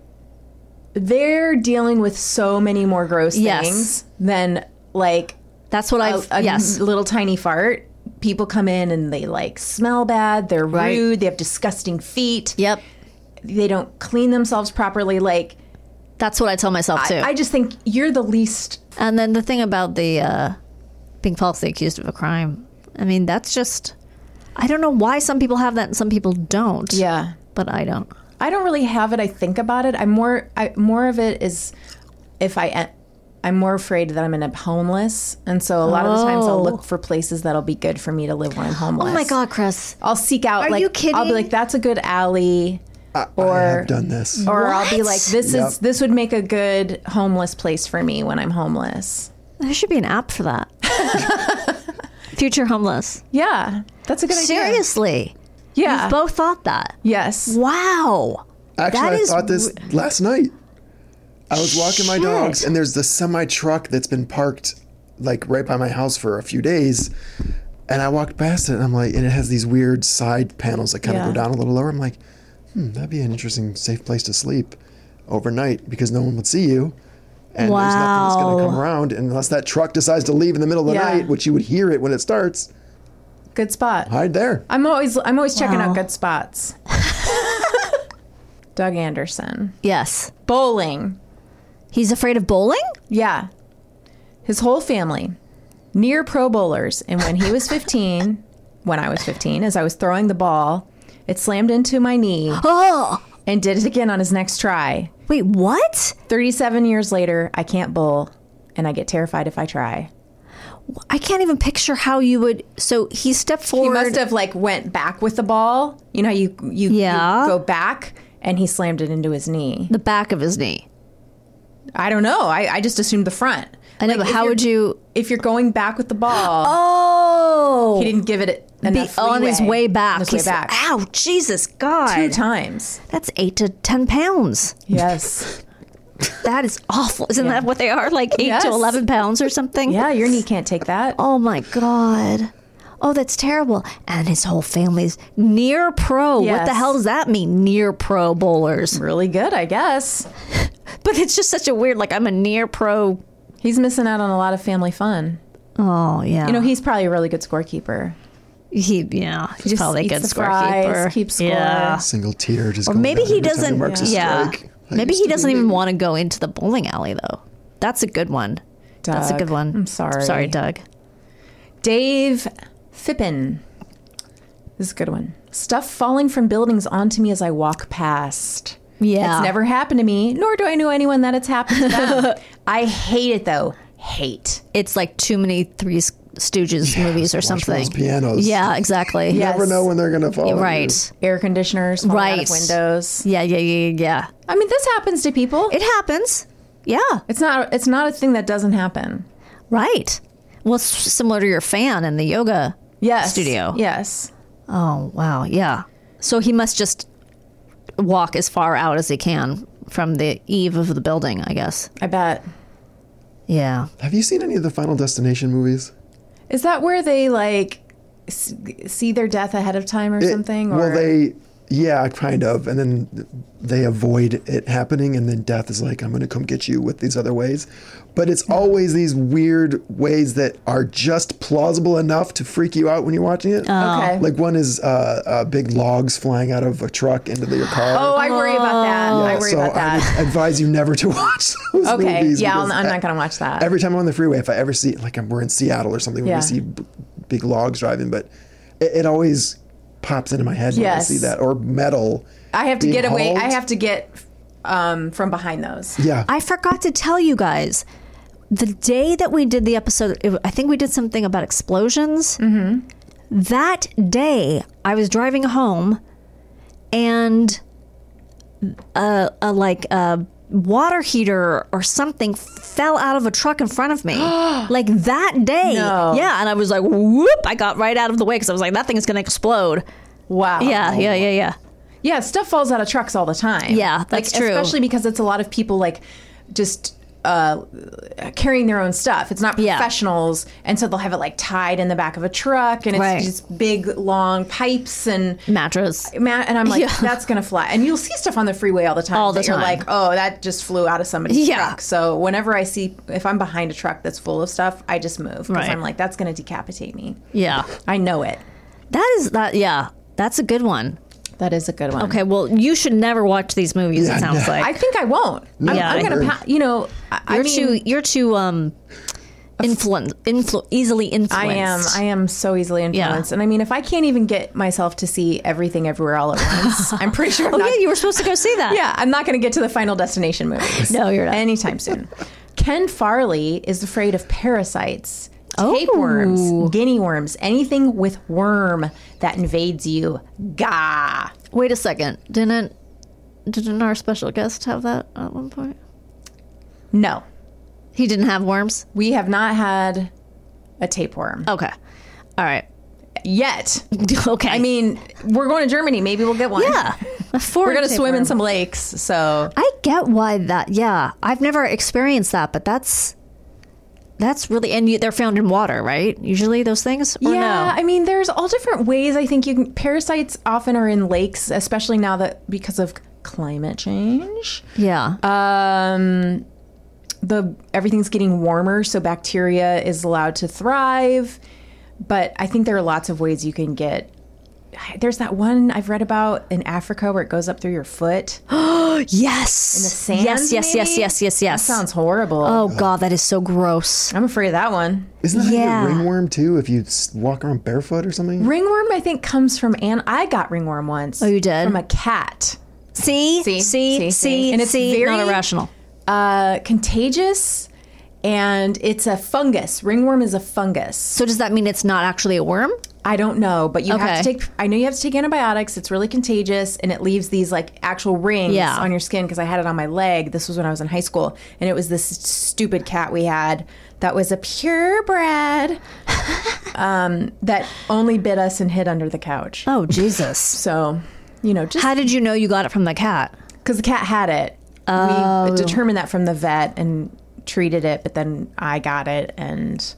They're dealing with so many more gross Yes. things than like That's what a, I've a yes. little tiny fart. People come in and they like smell bad, they're Right. rude, they have disgusting feet. Yep, They don't clean themselves properly. Like that's what I tell myself too. I, I just think you're the least. And then the thing about the uh, being falsely accused of a crime, I mean, that's just, I don't know why some people have that and some people don't. Yeah. But I don't. I don't really have it. I think about it. I'm more. I, more of it is if I. en- I'm more afraid that I'm going to be homeless, and so a lot of the times I'll look for places that'll be good for me to live when I'm homeless. Oh my God, Chris. I'll seek out. Are like, you kidding? I'll be like, that's a good alley, I, Or- I have done this. or I'll be What? like, this Yep. is this would make a good homeless place for me when I'm homeless. There should be an app for that. Future homeless. Yeah, that's a good idea. Seriously. Yeah. You've both thought that. Yes. Wow. Actually, That I is thought this last night. I was walking my Shit. dogs, and there's this semi truck that's been parked like right by my house for a few days. And I walked past it, and I'm like, and it has these weird side panels that kind of Yeah. go down a little lower. I'm like, hmm, that'd be an interesting, safe place to sleep overnight because no one would see you. And there's nothing that's going to Wow. come around unless that truck decides to leave in the middle of the Yeah. night, which you would hear it when it starts. Good spot. Hide there. I'm always I'm always checking Wow. out good spots. Doug Anderson. Yes. Bowling. He's afraid of bowling? Yeah. His whole family, near pro bowlers. And when he was fifteen, when I was fifteen, as I was throwing the ball, it slammed into my knee Oh. and did it again on his next try. Wait, what? thirty-seven years later, I can't bowl, and I get terrified if I try. I can't even picture how you would. So he stepped He forward. must have like went back with the ball. You know how you you, Yeah. you go back, and he slammed it into his knee. the back of his knee. I don't know. I, I just assumed the front. I know, Like, but if how you're- would you? If you're going back with the ball, Oh. he didn't give it Be enough on his leeway. way back. On his way He's- back. Ow, Jesus God. Two times. That's eight to ten pounds. Yes. That is awful. Isn't that what they are? Like eight Yes. to eleven pounds or something? Yeah, your knee can't take that. Oh my God. Oh, that's terrible. And his whole family's near pro. What the Yes. hell does that mean? Near pro bowlers. Really good, I guess. But it's just such a weird, like, I'm a near pro. He's missing out on a lot of family fun. Oh, yeah. You know, he's probably a really good scorekeeper. he, yeah, he's just probably a eats good the fries, scorekeeper. keeps score. Yeah. Single tear just Or going maybe down he every time doesn't. marks a Yeah. strike. I Maybe used he to doesn't be even me. want to go into the bowling alley, though. That's a good one. That's a Doug, good one. I'm sorry. Sorry, Doug. Dave Fippen. This is a good one. Stuff falling from buildings onto me as I walk past. Yeah. It's never happened to me, nor do I know anyone that it's happened to them. I hate it, though. Hate. It's like too many Three Stooges movies or watch something. those pianos. Yeah, exactly. You Yeah. never Yes. know when they're going to fall. on you. Right. Air conditioners falling out Right. of windows. Yeah, yeah, yeah, yeah. I mean, this happens to people. It happens. Yeah. It's not. It's not a thing that doesn't happen. Right. Well, it's similar to your fan in the yoga Yes. studio. Yes. Oh, wow. Yeah. So he must just walk as far out as he can from the eave of the building, I guess. I bet. Yeah. Have you seen any of the Final Destination movies? Is that where they like s- see their death ahead of time or It- something? Or? Well, they, yeah, kind of. And then they avoid it happening. And then death is like, I'm going to come get you with these other ways. But it's always these weird ways that are just plausible enough to freak you out when you're watching it. Okay. Like one is uh, uh, big logs flying out of a truck into the, your car. Oh, I worry about that. I Yeah, worry so about that. I would advise you never to watch those Okay. movies. Yeah, I'll, because I'm not going to watch that. Every time I'm on the freeway, if I ever see, like I'm, we're in Seattle or something, when Yeah. we see b- big logs driving, but it, it always pops into my head when I Yes. see that. Or metal. I have to being get away. hauled. I have to get um, from behind those. Yeah. I forgot to tell you guys, the day that we did the episode, it, I think we did something about explosions. Mm-hmm. That day, I was driving home, and a, a like a water heater or something fell out of a truck in front of me. Like that day, No. yeah. And I was like, whoop! I got right out of the way because I was like, that thing is going to explode. Wow. Yeah, yeah, yeah, yeah. Yeah, stuff falls out of trucks all the time. Yeah, that's like, true. Especially because it's a lot of people like just uh, carrying their own stuff. It's not Yeah. professionals, and so they'll have it like tied in the back of a truck, and it's Right. just big long pipes and Mattress. ma- and I'm like, Yeah. that's gonna fly. And you'll see stuff on the freeway all the time. All the that You're time. like, oh, that just flew out of somebody's Yeah. truck. So whenever I see, if I'm behind a truck that's full of stuff, I just move because Right. I'm like, that's gonna decapitate me. Yeah, I know it. that is that. Yeah, that's a good one. That is a good one. Okay, well, you should never watch these movies. Yeah, it sounds no. like I think I won't. I'm, Yeah. I'm gonna, pa- you know, I, I you're mean, too you're too um influence influ- easily influenced. I am. I am so easily influenced, and I mean, if I can't even get myself to see Everything Everywhere All at Once, I'm pretty sure. I'm Oh not, yeah, you were supposed to go see that. yeah, I'm not going to get to the Final Destination movies. No, you're not. anytime soon. Ken Farley is afraid of parasites, Oh. tapeworms, guinea worms, anything with worm that invades you. Gah. Wait a second. Didn't didn't our special guest have that at one point? No, He didn't have worms. we have not had a tapeworm Okay. All right. yet. Okay. I mean, we're going to Germany. Maybe we'll get one. yeah. We're going to swim in some lakes. So I get why that. Yeah, I've never experienced that, but that's that's really and you, they're found in water, right? Usually those things. Or yeah, no? I mean, there's all different ways. I think you can. Parasites often are in lakes, especially now that because of climate change. Yeah. Um, the everything's getting warmer, so bacteria is allowed to thrive. But I think there are lots of ways you can get. There's that one I've read about in Africa where it goes up through your foot. yes. In the sand, Yes. Yes. Yes. maybe? Yes. Yes. Yes. That sounds horrible. Oh God, that is so gross. I'm afraid of that one. Isn't that Yeah. how you get ringworm too? If you s- walk around barefoot or something? Ringworm, I think, comes from an. I got ringworm once. Oh, you did? From a cat. See, See, see, see, see, see. And it's see, very- not irrational. Uh, contagious, and it's a fungus. Ringworm is a fungus. So does that mean it's not actually a worm? I don't know, but you have Okay. to take. I know you have to take antibiotics. It's really contagious, and it leaves these like actual rings Yeah. on your skin. Because I had it on my leg. This was when I was in high school, and it was this stupid cat we had that was a purebred um, that only bit us and hid under the couch. Oh Jesus! So, you know, just How did you know you got it from the cat? because the cat had it. Oh. We determined that from the vet and treated it, but then I got it, and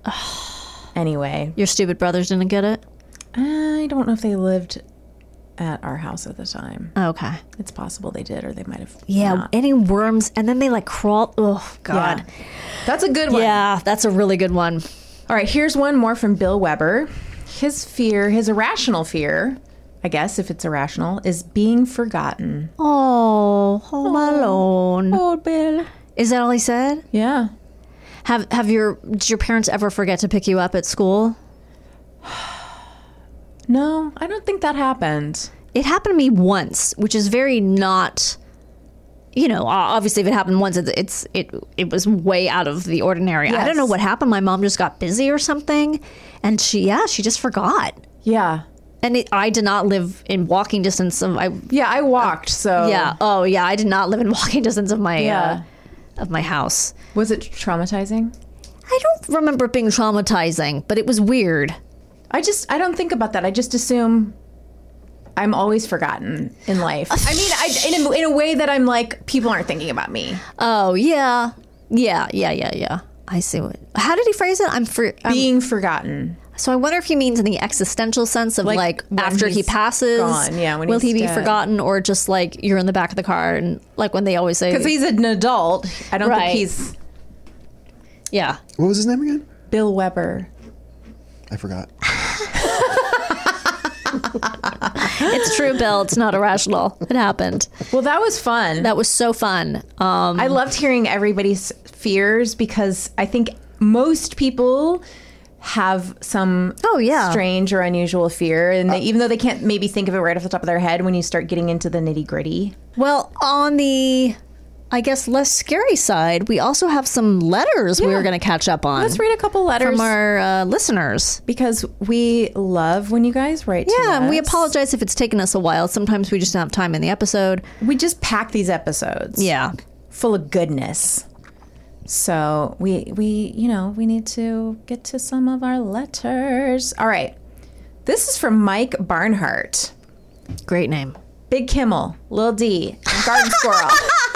anyway, Your stupid brothers didn't get it. I don't know if they lived at our house at the time. Okay. It's possible they did, or they might have. Yeah. not. Any worms, and then they like crawl. Oh God. Yeah. That's a good one. Yeah, that's a really good one. All right, here's one more from Bill Weber. His fear, his irrational fear, I guess if it's irrational, is being forgotten. Oh, Home Alone. Oh, Bill. Is that all he said? Yeah. Have Have your did your parents ever forget to pick you up at school? No, I don't think that happened. It happened to me once, which is very not. You know, obviously, if it happened once, it's, it's it it was way out of the ordinary. I Yes. don't know what happened. My mom just got busy or something, and she yeah, she just forgot. Yeah. And it, I did not live in walking distance of I. Yeah, I walked, so. Yeah. Oh, yeah. I did not live in walking distance of my Yeah. uh, of my house. Was it traumatizing? I don't remember it being traumatizing, but it was weird. I just, I don't think about that. I just assume I'm always forgotten in life. I mean, I, in, a, in a way that I'm like, people aren't thinking about me. Oh, yeah. Yeah, yeah, yeah, yeah. I see what. How did he phrase it? I'm for Being forgotten. So I wonder if he means in the existential sense of like, Like, when after he he's passes, gone, yeah, when will he's he be dead. forgotten, or just like you're in the back of the car and like when they always say, Because he's an adult. I don't Right. think he's yeah, What was his name again? Bill Weber. I forgot. it's true, Bill. It's not irrational. It happened. Well, that was fun. That was so fun. Um, I loved hearing everybody's fears because I think most people have some Oh, yeah. strange or unusual fear. And they, even though they can't maybe think of it right off the top of their head, when you start getting into the nitty gritty. well, on the, I guess, less scary side, we also have some letters we Yeah. were going to catch up on. Let's read a couple letters. from our uh, listeners. Because we love when you guys write to Yeah, and we us. apologize if it's taken us a while. Sometimes we just don't have time in the episode. We just pack these episodes. Yeah. Full of goodness. So we we you know, we need to get to some of our letters. All right. This is from Mike Barnhart. Great name. Big Kimmel, Lil D, and Garden Squirrel.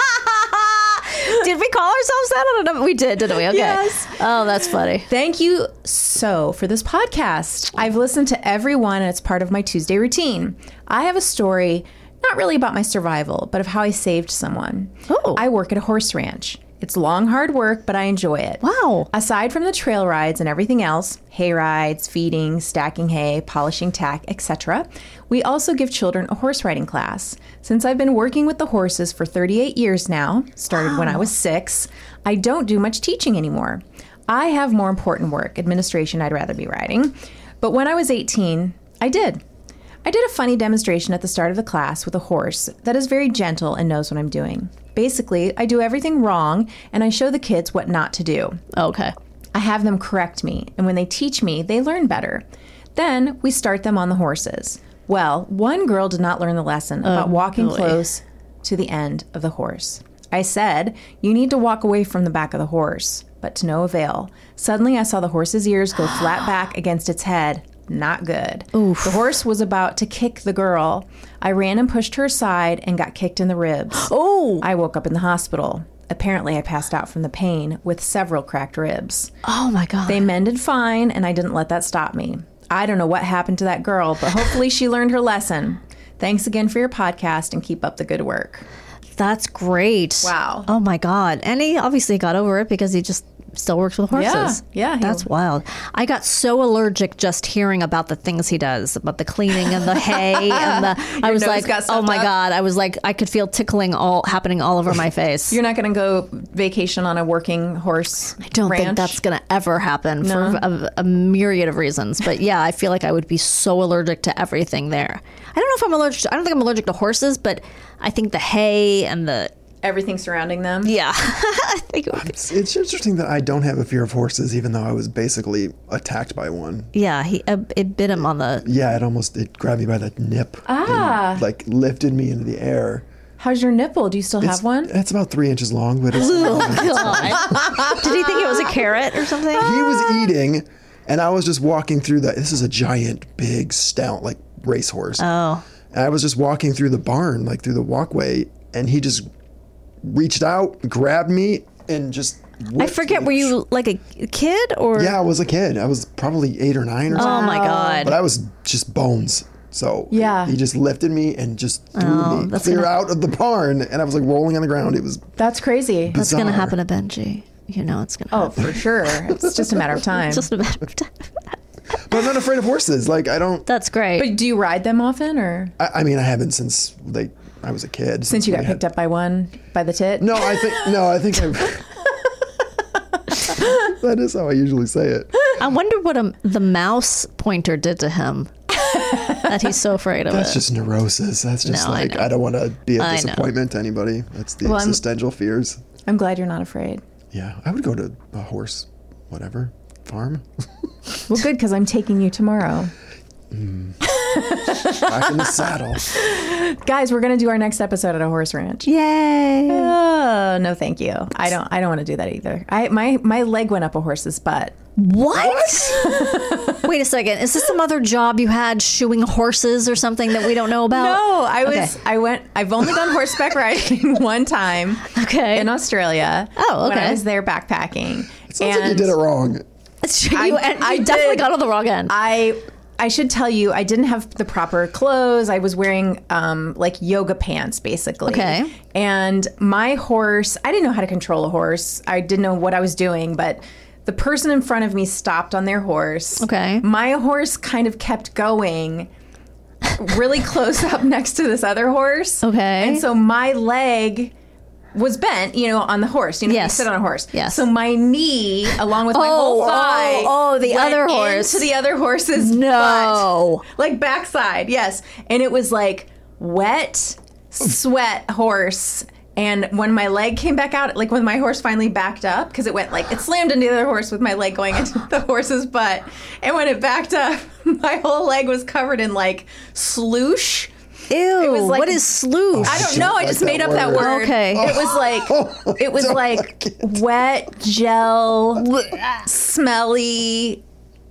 Did we call ourselves that? I don't know. We did, didn't we? Okay. Yes. Oh, that's funny. Thank you so for this podcast. I've listened to every one and it's part of my Tuesday routine. I have a story, not really about my survival, but of how I saved someone. Oh. I work at a horse ranch. It's long, hard work, but I enjoy it. Wow. Aside from the trail rides and everything else, hay rides, feeding, stacking hay, polishing tack, et cetera, we also give children a horse riding class. Since I've been working with the horses for thirty-eight years now, started when I was six, I don't do much teaching anymore. I have more important work, administration I'd rather be riding. But when I was eighteen, I did. I did a funny demonstration at the start of the class with a horse that is very gentle and knows what I'm doing. Basically, I do everything wrong and I show the kids what not to do. Okay. I have them correct me, and when they teach me, they learn better. Then we start them on the horses. Well, one girl did not learn the lesson about walking boy. close to the end of the horse. I said, you need to walk away from the back of the horse, but to no avail. Suddenly, I saw the horse's ears go flat back against its head. Not good. Oof. The horse was about to kick the girl. I ran and pushed her aside and got kicked in the ribs. Oh. I woke up in the hospital. Apparently, I passed out from the pain with several cracked ribs. Oh my God. They mended fine, and I didn't let that stop me. I don't know what happened to that girl, but hopefully she learned her lesson. Thanks again for your podcast, and keep up the good work. That's great. Wow. Oh my God. And he obviously got over it because he just still works with horses. Yeah, yeah, he- That's wild. I got so allergic just hearing about the things he does, about the cleaning and the hay and the. I was nose like, got oh stuffed my up? God. I was like, I could feel tickling all happening all over my face. You're not going to go vacation on a working horse I don't ranch? think that's going to ever happen No. for a, a myriad of reasons. But yeah, I feel like I would be so allergic to everything there. I don't know if I'm allergic. To, I don't think I'm allergic to horses, but I think the hay and the Everything surrounding them. yeah. I think it would be, It's, it's interesting that I don't have a fear of horses, even though I was basically attacked by one. yeah. He uh, it bit him on the. Yeah, it almost it grabbed me by the nip. Ah. And, like lifted me into the air. How's your nipple? Do you still It's, have one? It's about three inches long, but it's. God. Did he think it was a carrot or something? He was eating, and I was just walking through the. This is a giant, big stout, like racehorse. Oh. And I was just walking through the barn, like through the walkway, and he just reached out, grabbed me, and just. I forget. Were you like a kid or? Yeah, I was a kid. I was probably eight or nine or Oh something. my God. But I was just bones. So Yeah. he just lifted me and just threw Oh, me that's clear gonna- out of the barn, and I was like rolling on the ground. It was That's crazy. That's gonna bizarre. happen to Benji. You know it's gonna. Oh, happen. for sure. It's just a matter of time. It's just a matter of time. But I'm not afraid of horses. Like I don't. That's great. But do you ride them often, or I, I mean, I haven't since like I was a kid. since you got we had- picked up by one by the tit? No, I think no, I think I. That is how I usually say it. I wonder what a, the mouse pointer did to him. That he's so afraid of That's it. just neurosis. That's just No, I like know. I, don't want to be a I know. disappointment to anybody. That's the Well, I'm- existential fears. I'm glad you're not afraid. Yeah, I would go to a horse, whatever farm. Well, good, because I'm taking you tomorrow. Back in the saddle. Guys, we're gonna do our next episode at a horse ranch. Yay. Oh no, thank you. I don't. I don't want to do that either. I my my leg went up a horse's butt. What? Wait a second. Is this some other job you had, shoeing horses or something that we don't know about? No, I was. Okay. I went. I've only done horseback riding one time. Okay. In Australia. Oh, okay. When I was there backpacking. It sounds like you did it wrong. It's true. I- You, and I you definitely did. got on the wrong end. I I should tell you, I didn't have the proper clothes. I was wearing um, like yoga pants, basically. Okay. And my horse, I didn't know how to control a horse. I didn't know what I was doing, but the person in front of me stopped on their horse. Okay. My horse kind of kept going really close up next to this other horse. Okay. And so my leg was bent, you know, on the horse. You know, Yes. you sit on a horse. Yes. So my knee, along with my Oh, whole thigh, oh, oh, the went other horse. into the other horse's No. butt. Like backside, yes. And it was like wet, sweat horse. And when my leg came back out, like when my horse finally backed up, because it went like, it slammed into the other horse with my leg going into the horse's butt. And when it backed up, my whole leg was covered in like sloosh. Ew. was like- what is sloosh? I don't don't know. I like just that made up that word. word. Okay. It was like it was don't like like it. wet gel, smelly,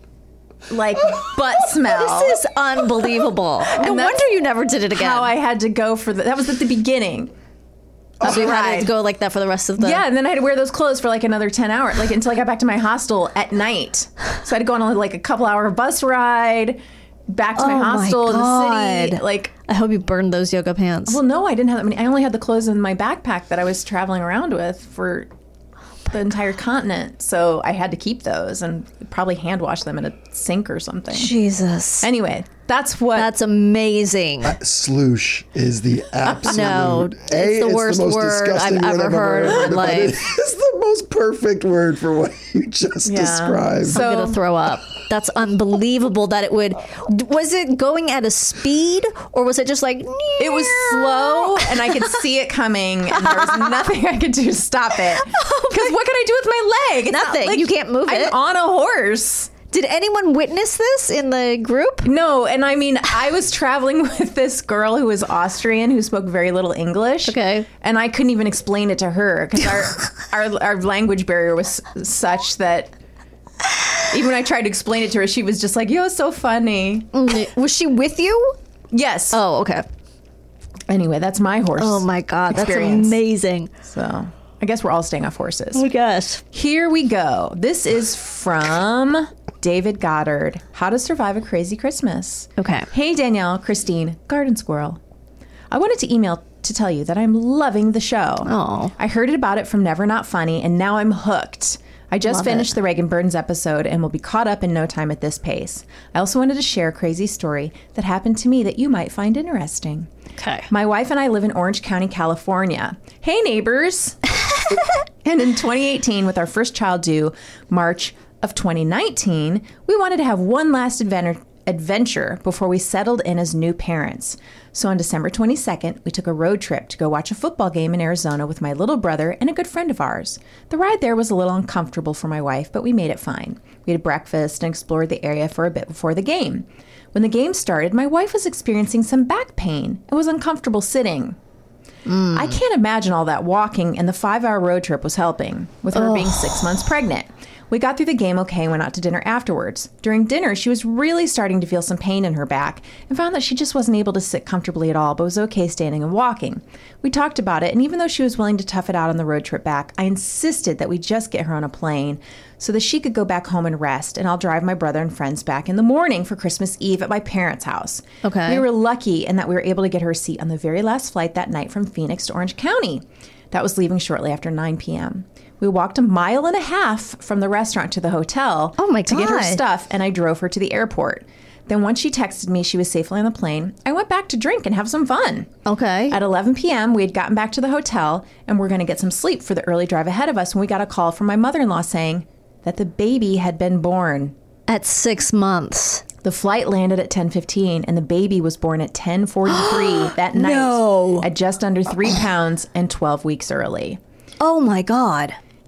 like butt smell. This is unbelievable. No that's wonder you never did it again. How I had to go for the, that was at the beginning. Of so the you had ride. to go like that for the rest of the... Yeah, and then I had to wear those clothes for like another ten hours, like until I got back to my hostel at night. So I had to go on like a couple hour bus ride back to my Oh my hostel in the city. God. Like, I hope you burned those yoga pants. well, no, I didn't have that many. I only had the clothes in my backpack that I was traveling around with for the entire continent. So I had to keep those and probably hand wash them in a sink or something. Jesus. Anyway, that's what. That's amazing. Sloosh is the absolute. No, it's A, the worst most word disgusting I've word ever heard in my but life. It is the most perfect word for what you just Yeah. described. So- I'm gonna throw up. That's unbelievable that it would. Was it going at a speed or was it just like? It was slow, and I could see it coming, and there was nothing I could do to stop it. Because what could I do with my leg? It's not Nothing. You can't move I'm it. on a horse. Did anyone witness this in the group? No, and I mean, I was traveling with this girl who was Austrian who spoke very little English. Okay. And I couldn't even explain it to her because our, our our language barrier was such that even when I tried to explain it to her, she was just like, "Yo, it's so funny." Was she with you? Yes. Oh, okay. Anyway, that's my horse. Oh my God, that's experience. amazing. So I guess we're all staying off horses. I guess. Here we go. This is from David Goddard. How to Survive a Crazy Christmas. Okay. Hey, Danielle, Christine, Garden Squirrel. I wanted to email to tell you that I'm loving the show. Aw. I heard about it from Never Not Funny, and now I'm hooked. I just Love finished it. the Reagan Burns episode and will be caught up in no time at this pace. I also wanted to share a crazy story that happened to me that you might find interesting. Okay. My wife and I live in Orange County, California. Hey, neighbors. And in twenty eighteen, with our first child due March of twenty nineteen, we wanted to have one last adventure adventure before we settled in as new parents. So on December twenty-second, we took a road trip to go watch a football game in Arizona with my little brother and a good friend of ours. The ride there was a little uncomfortable for my wife, but we made it fine. We had breakfast and explored the area for a bit before the game. When the game started, my wife was experiencing some back pain and was uncomfortable sitting. I can't imagine all that walking, and the five-hour road trip was helping, with her being six months pregnant. We got through the game okay and went out to dinner afterwards. During dinner, she was really starting to feel some pain in her back and found that she just wasn't able to sit comfortably at all, but was okay standing and walking. We talked about it, and even though she was willing to tough it out on the road trip back, I insisted that we just get her on a plane so that she could go back home and rest, and I'll drive my brother and friends back in the morning for Christmas Eve at my parents' house. Okay. We were lucky in that we were able to get her a seat on the very last flight that night from Phoenix to Orange County. That was leaving shortly after nine p.m. We walked a mile and a half from the restaurant to the hotel Oh my to get her God. stuff, and I drove her to the airport. Then once she texted me she was safely on the plane, I went back to drink and have some fun. Okay. At eleven p.m., we had gotten back to the hotel and were going to get some sleep for the early drive ahead of us when we got a call from my mother-in-law saying that the baby had been born. At six months. The flight landed at ten fifteen, and the baby was born at ten forty-three that night No. at just under three pounds and twelve weeks early. Oh my God.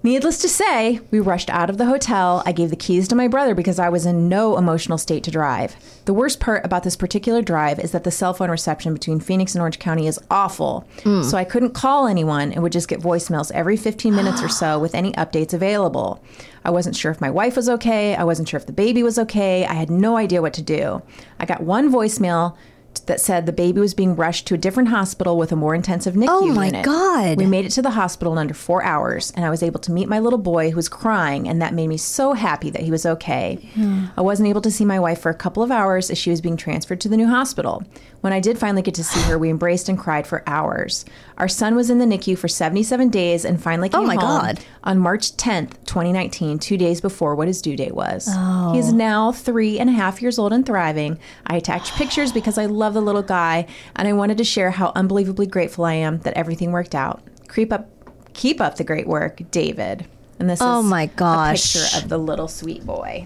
Needless to say, we rushed out of the hotel. I gave the keys to my brother because I was in no emotional state to drive. The worst part about this particular drive is that the cell phone reception between Phoenix and Orange County is awful. Mm. So I couldn't call anyone and would just get voicemails every fifteen minutes or so with any updates available. I wasn't sure if my wife was okay. I wasn't sure if the baby was okay. I had no idea what to do. I got one voicemail that said the baby was being rushed to a different hospital with a more intensive N I C U oh my unit. God. We made it to the hospital in under four hours, and I was able to meet my little boy who was crying, and that made me so happy that he was okay. Yeah. I wasn't able to see my wife for a couple of hours as she was being transferred to the new hospital. When I did finally get to see her, we embraced and cried for hours. Our son was in the N I C U for seventy-seven days and finally came oh my home God. on March tenth, twenty nineteen, two days before what his due date was. Oh. He is now three and a half years old and thriving. I attached pictures because I love the little guy, and I wanted to share how unbelievably grateful I am that everything worked out. Keep up, keep up the great work, David. And this oh is my gosh. a picture of the little sweet boy.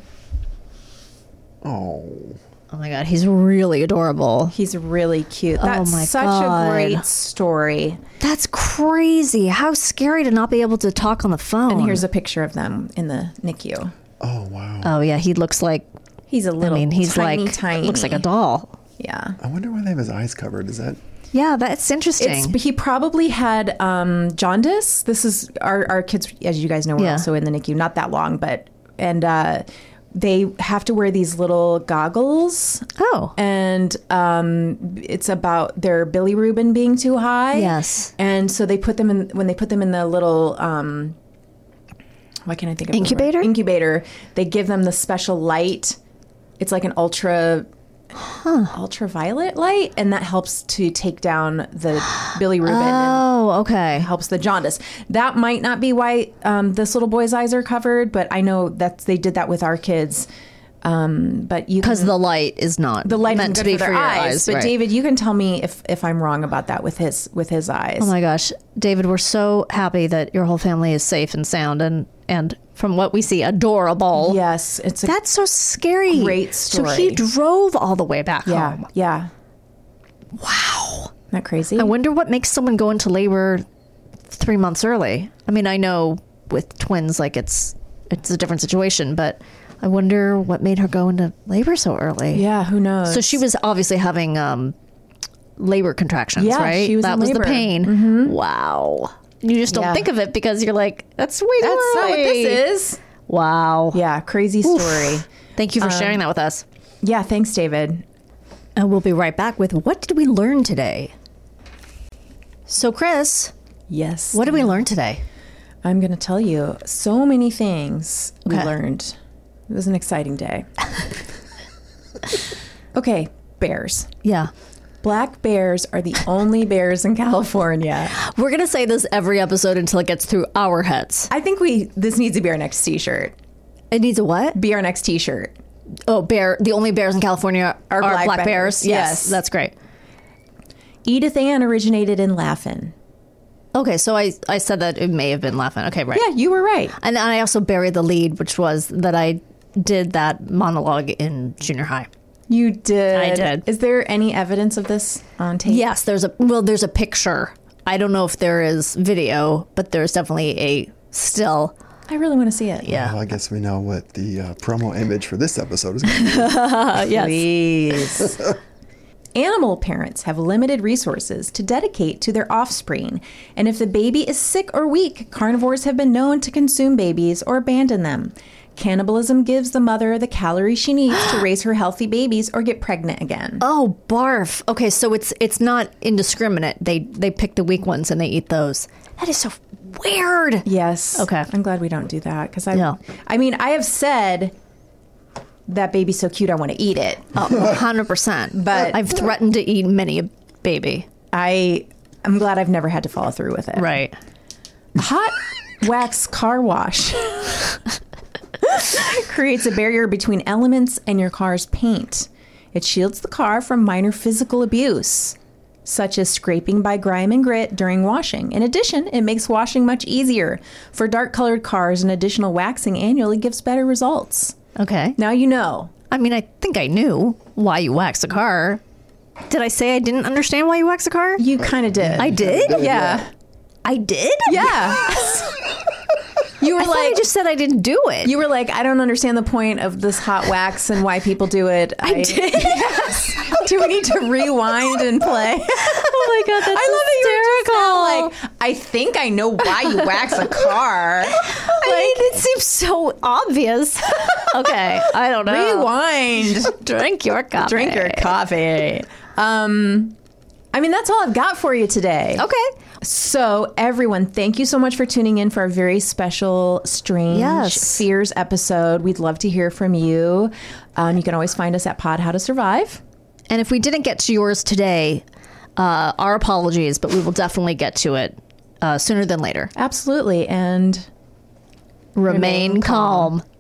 Oh. Oh my God, he's really adorable. He's really cute. That's oh my such God. a great story. That's crazy. How scary to not be able to talk on the phone. And here's a picture of them in the N I C U. Oh, wow. Oh, yeah, he looks like... He's a little I mean, he's tiny, like... tiny. Looks like a doll. Yeah. I wonder why they have his eyes covered. Is that... Yeah, that's interesting. It's, he probably had um, jaundice. This is... Our, our kids, as you guys know, were Yeah. also in the N I C U. Not that long, but... And... uh they have to wear these little goggles. Oh. And um, it's about their bilirubin being too high. Yes. And so they put them in, when they put them in the little, um, what can I think of? Incubator? Incubator. They give them the special light. It's like an ultra, huh. ultraviolet light. And that helps to take down the bilirubin. Oh, okay. Helps the jaundice. That might not be why um, this little boy's eyes are covered, but I know that they did that with our kids. Um, but you because the light is not the light meant isn't to good be for for their your eyes. eyes. But right. David, you can tell me if if I'm wrong about that with his with his eyes. Oh my gosh, David, we're so happy that your whole family is safe and sound, and and from what we see, adorable. Yes, it's a that's so scary. Great story. So he drove all the way back yeah, home. Yeah. Wow. Isn't that crazy? I wonder what makes someone go into labor three months early. I mean, I know with twins, like it's it's a different situation, but I wonder what made her go into labor so early. Yeah, who knows? So she was obviously having um, labor contractions, yeah, right? She was that in was labor. the pain. Mm-hmm. Wow. You just don't Yeah. think of it because you're like, that's way too That's not what early. this is. Wow. Yeah, crazy story. Thank you for Um, sharing that with us. Yeah, thanks, David. And we'll be right back with what did we learn today? So, Chris, Yes. what did we learn today? I'm going to tell you so many things we Okay. learned. It was an exciting day. Okay, bears. Yeah. Black bears are the only bears in California. We're going to say this every episode until it gets through our heads. I think we this needs to be our next t-shirt. It needs a what? Be our next t-shirt. Oh, bear. The only bears in California are, Are black, black bears. bears. Yes, Yes. that's great. Edith Ann originated in Laughlin. Okay, so I, I said that it may have been Laughing. Okay, right. Yeah, you were right. And I also buried the lead, which was that I did that monologue in junior high. You did. I did. Is there any evidence of this on tape? Yes, there's a well, there's a picture. I don't know if there is video, but there's definitely a still. I really want to see it. Yeah. Well, I guess we know what the uh, promo image for this episode is going to be. Uh, yes. Please. Animal parents have limited resources to dedicate to their offspring, and if the baby is sick or weak, carnivores have been known to consume babies or abandon them. Cannibalism gives the mother the calories she needs to raise her healthy babies or get pregnant again. Oh, barf. Okay, so it's it's not indiscriminate. They they pick the weak ones and they eat those. That is so weird. Yes. Okay. I'm glad we don't do that because I. Yeah. I mean, I have said that baby's so cute, I want to eat it. Oh, one hundred percent. But- I've threatened to eat many a baby. I. I'm glad I've never had to follow through with it. Right. Hot wax car wash creates a barrier between elements and your car's paint. It shields the car from minor physical abuse, such as scraping by grime and grit during washing. In addition, it makes washing much easier. For dark-colored cars, an additional waxing annually gives better results. Okay. Now you know. I mean, I think I knew why you wax a car. Did I say I didn't understand why you wax a car? You kind of did. I did? Yeah. I did? Yeah. You were I thought like, I just said I didn't do it. you were like, I don't understand the point of this hot wax and why people do it. I, I did. Yes. Do we need to rewind and play? Oh my god, that's I love that you were just hysterical. kinda like, I think I know why you wax a car. I mean, it seems so obvious. Okay, I don't know. Rewind. Drink your coffee. Drink your coffee. Um, I mean, that's all I've got for you today. Okay. So, everyone, thank you so much for tuning in for our very special Strange Yes. Fears episode. We'd love to hear from you. Um, you can always find us at Pod How to Survive. And if we didn't get to yours today, uh, our apologies, but we will definitely get to it uh, sooner than later. Absolutely. And Remain, Remain calm. calm.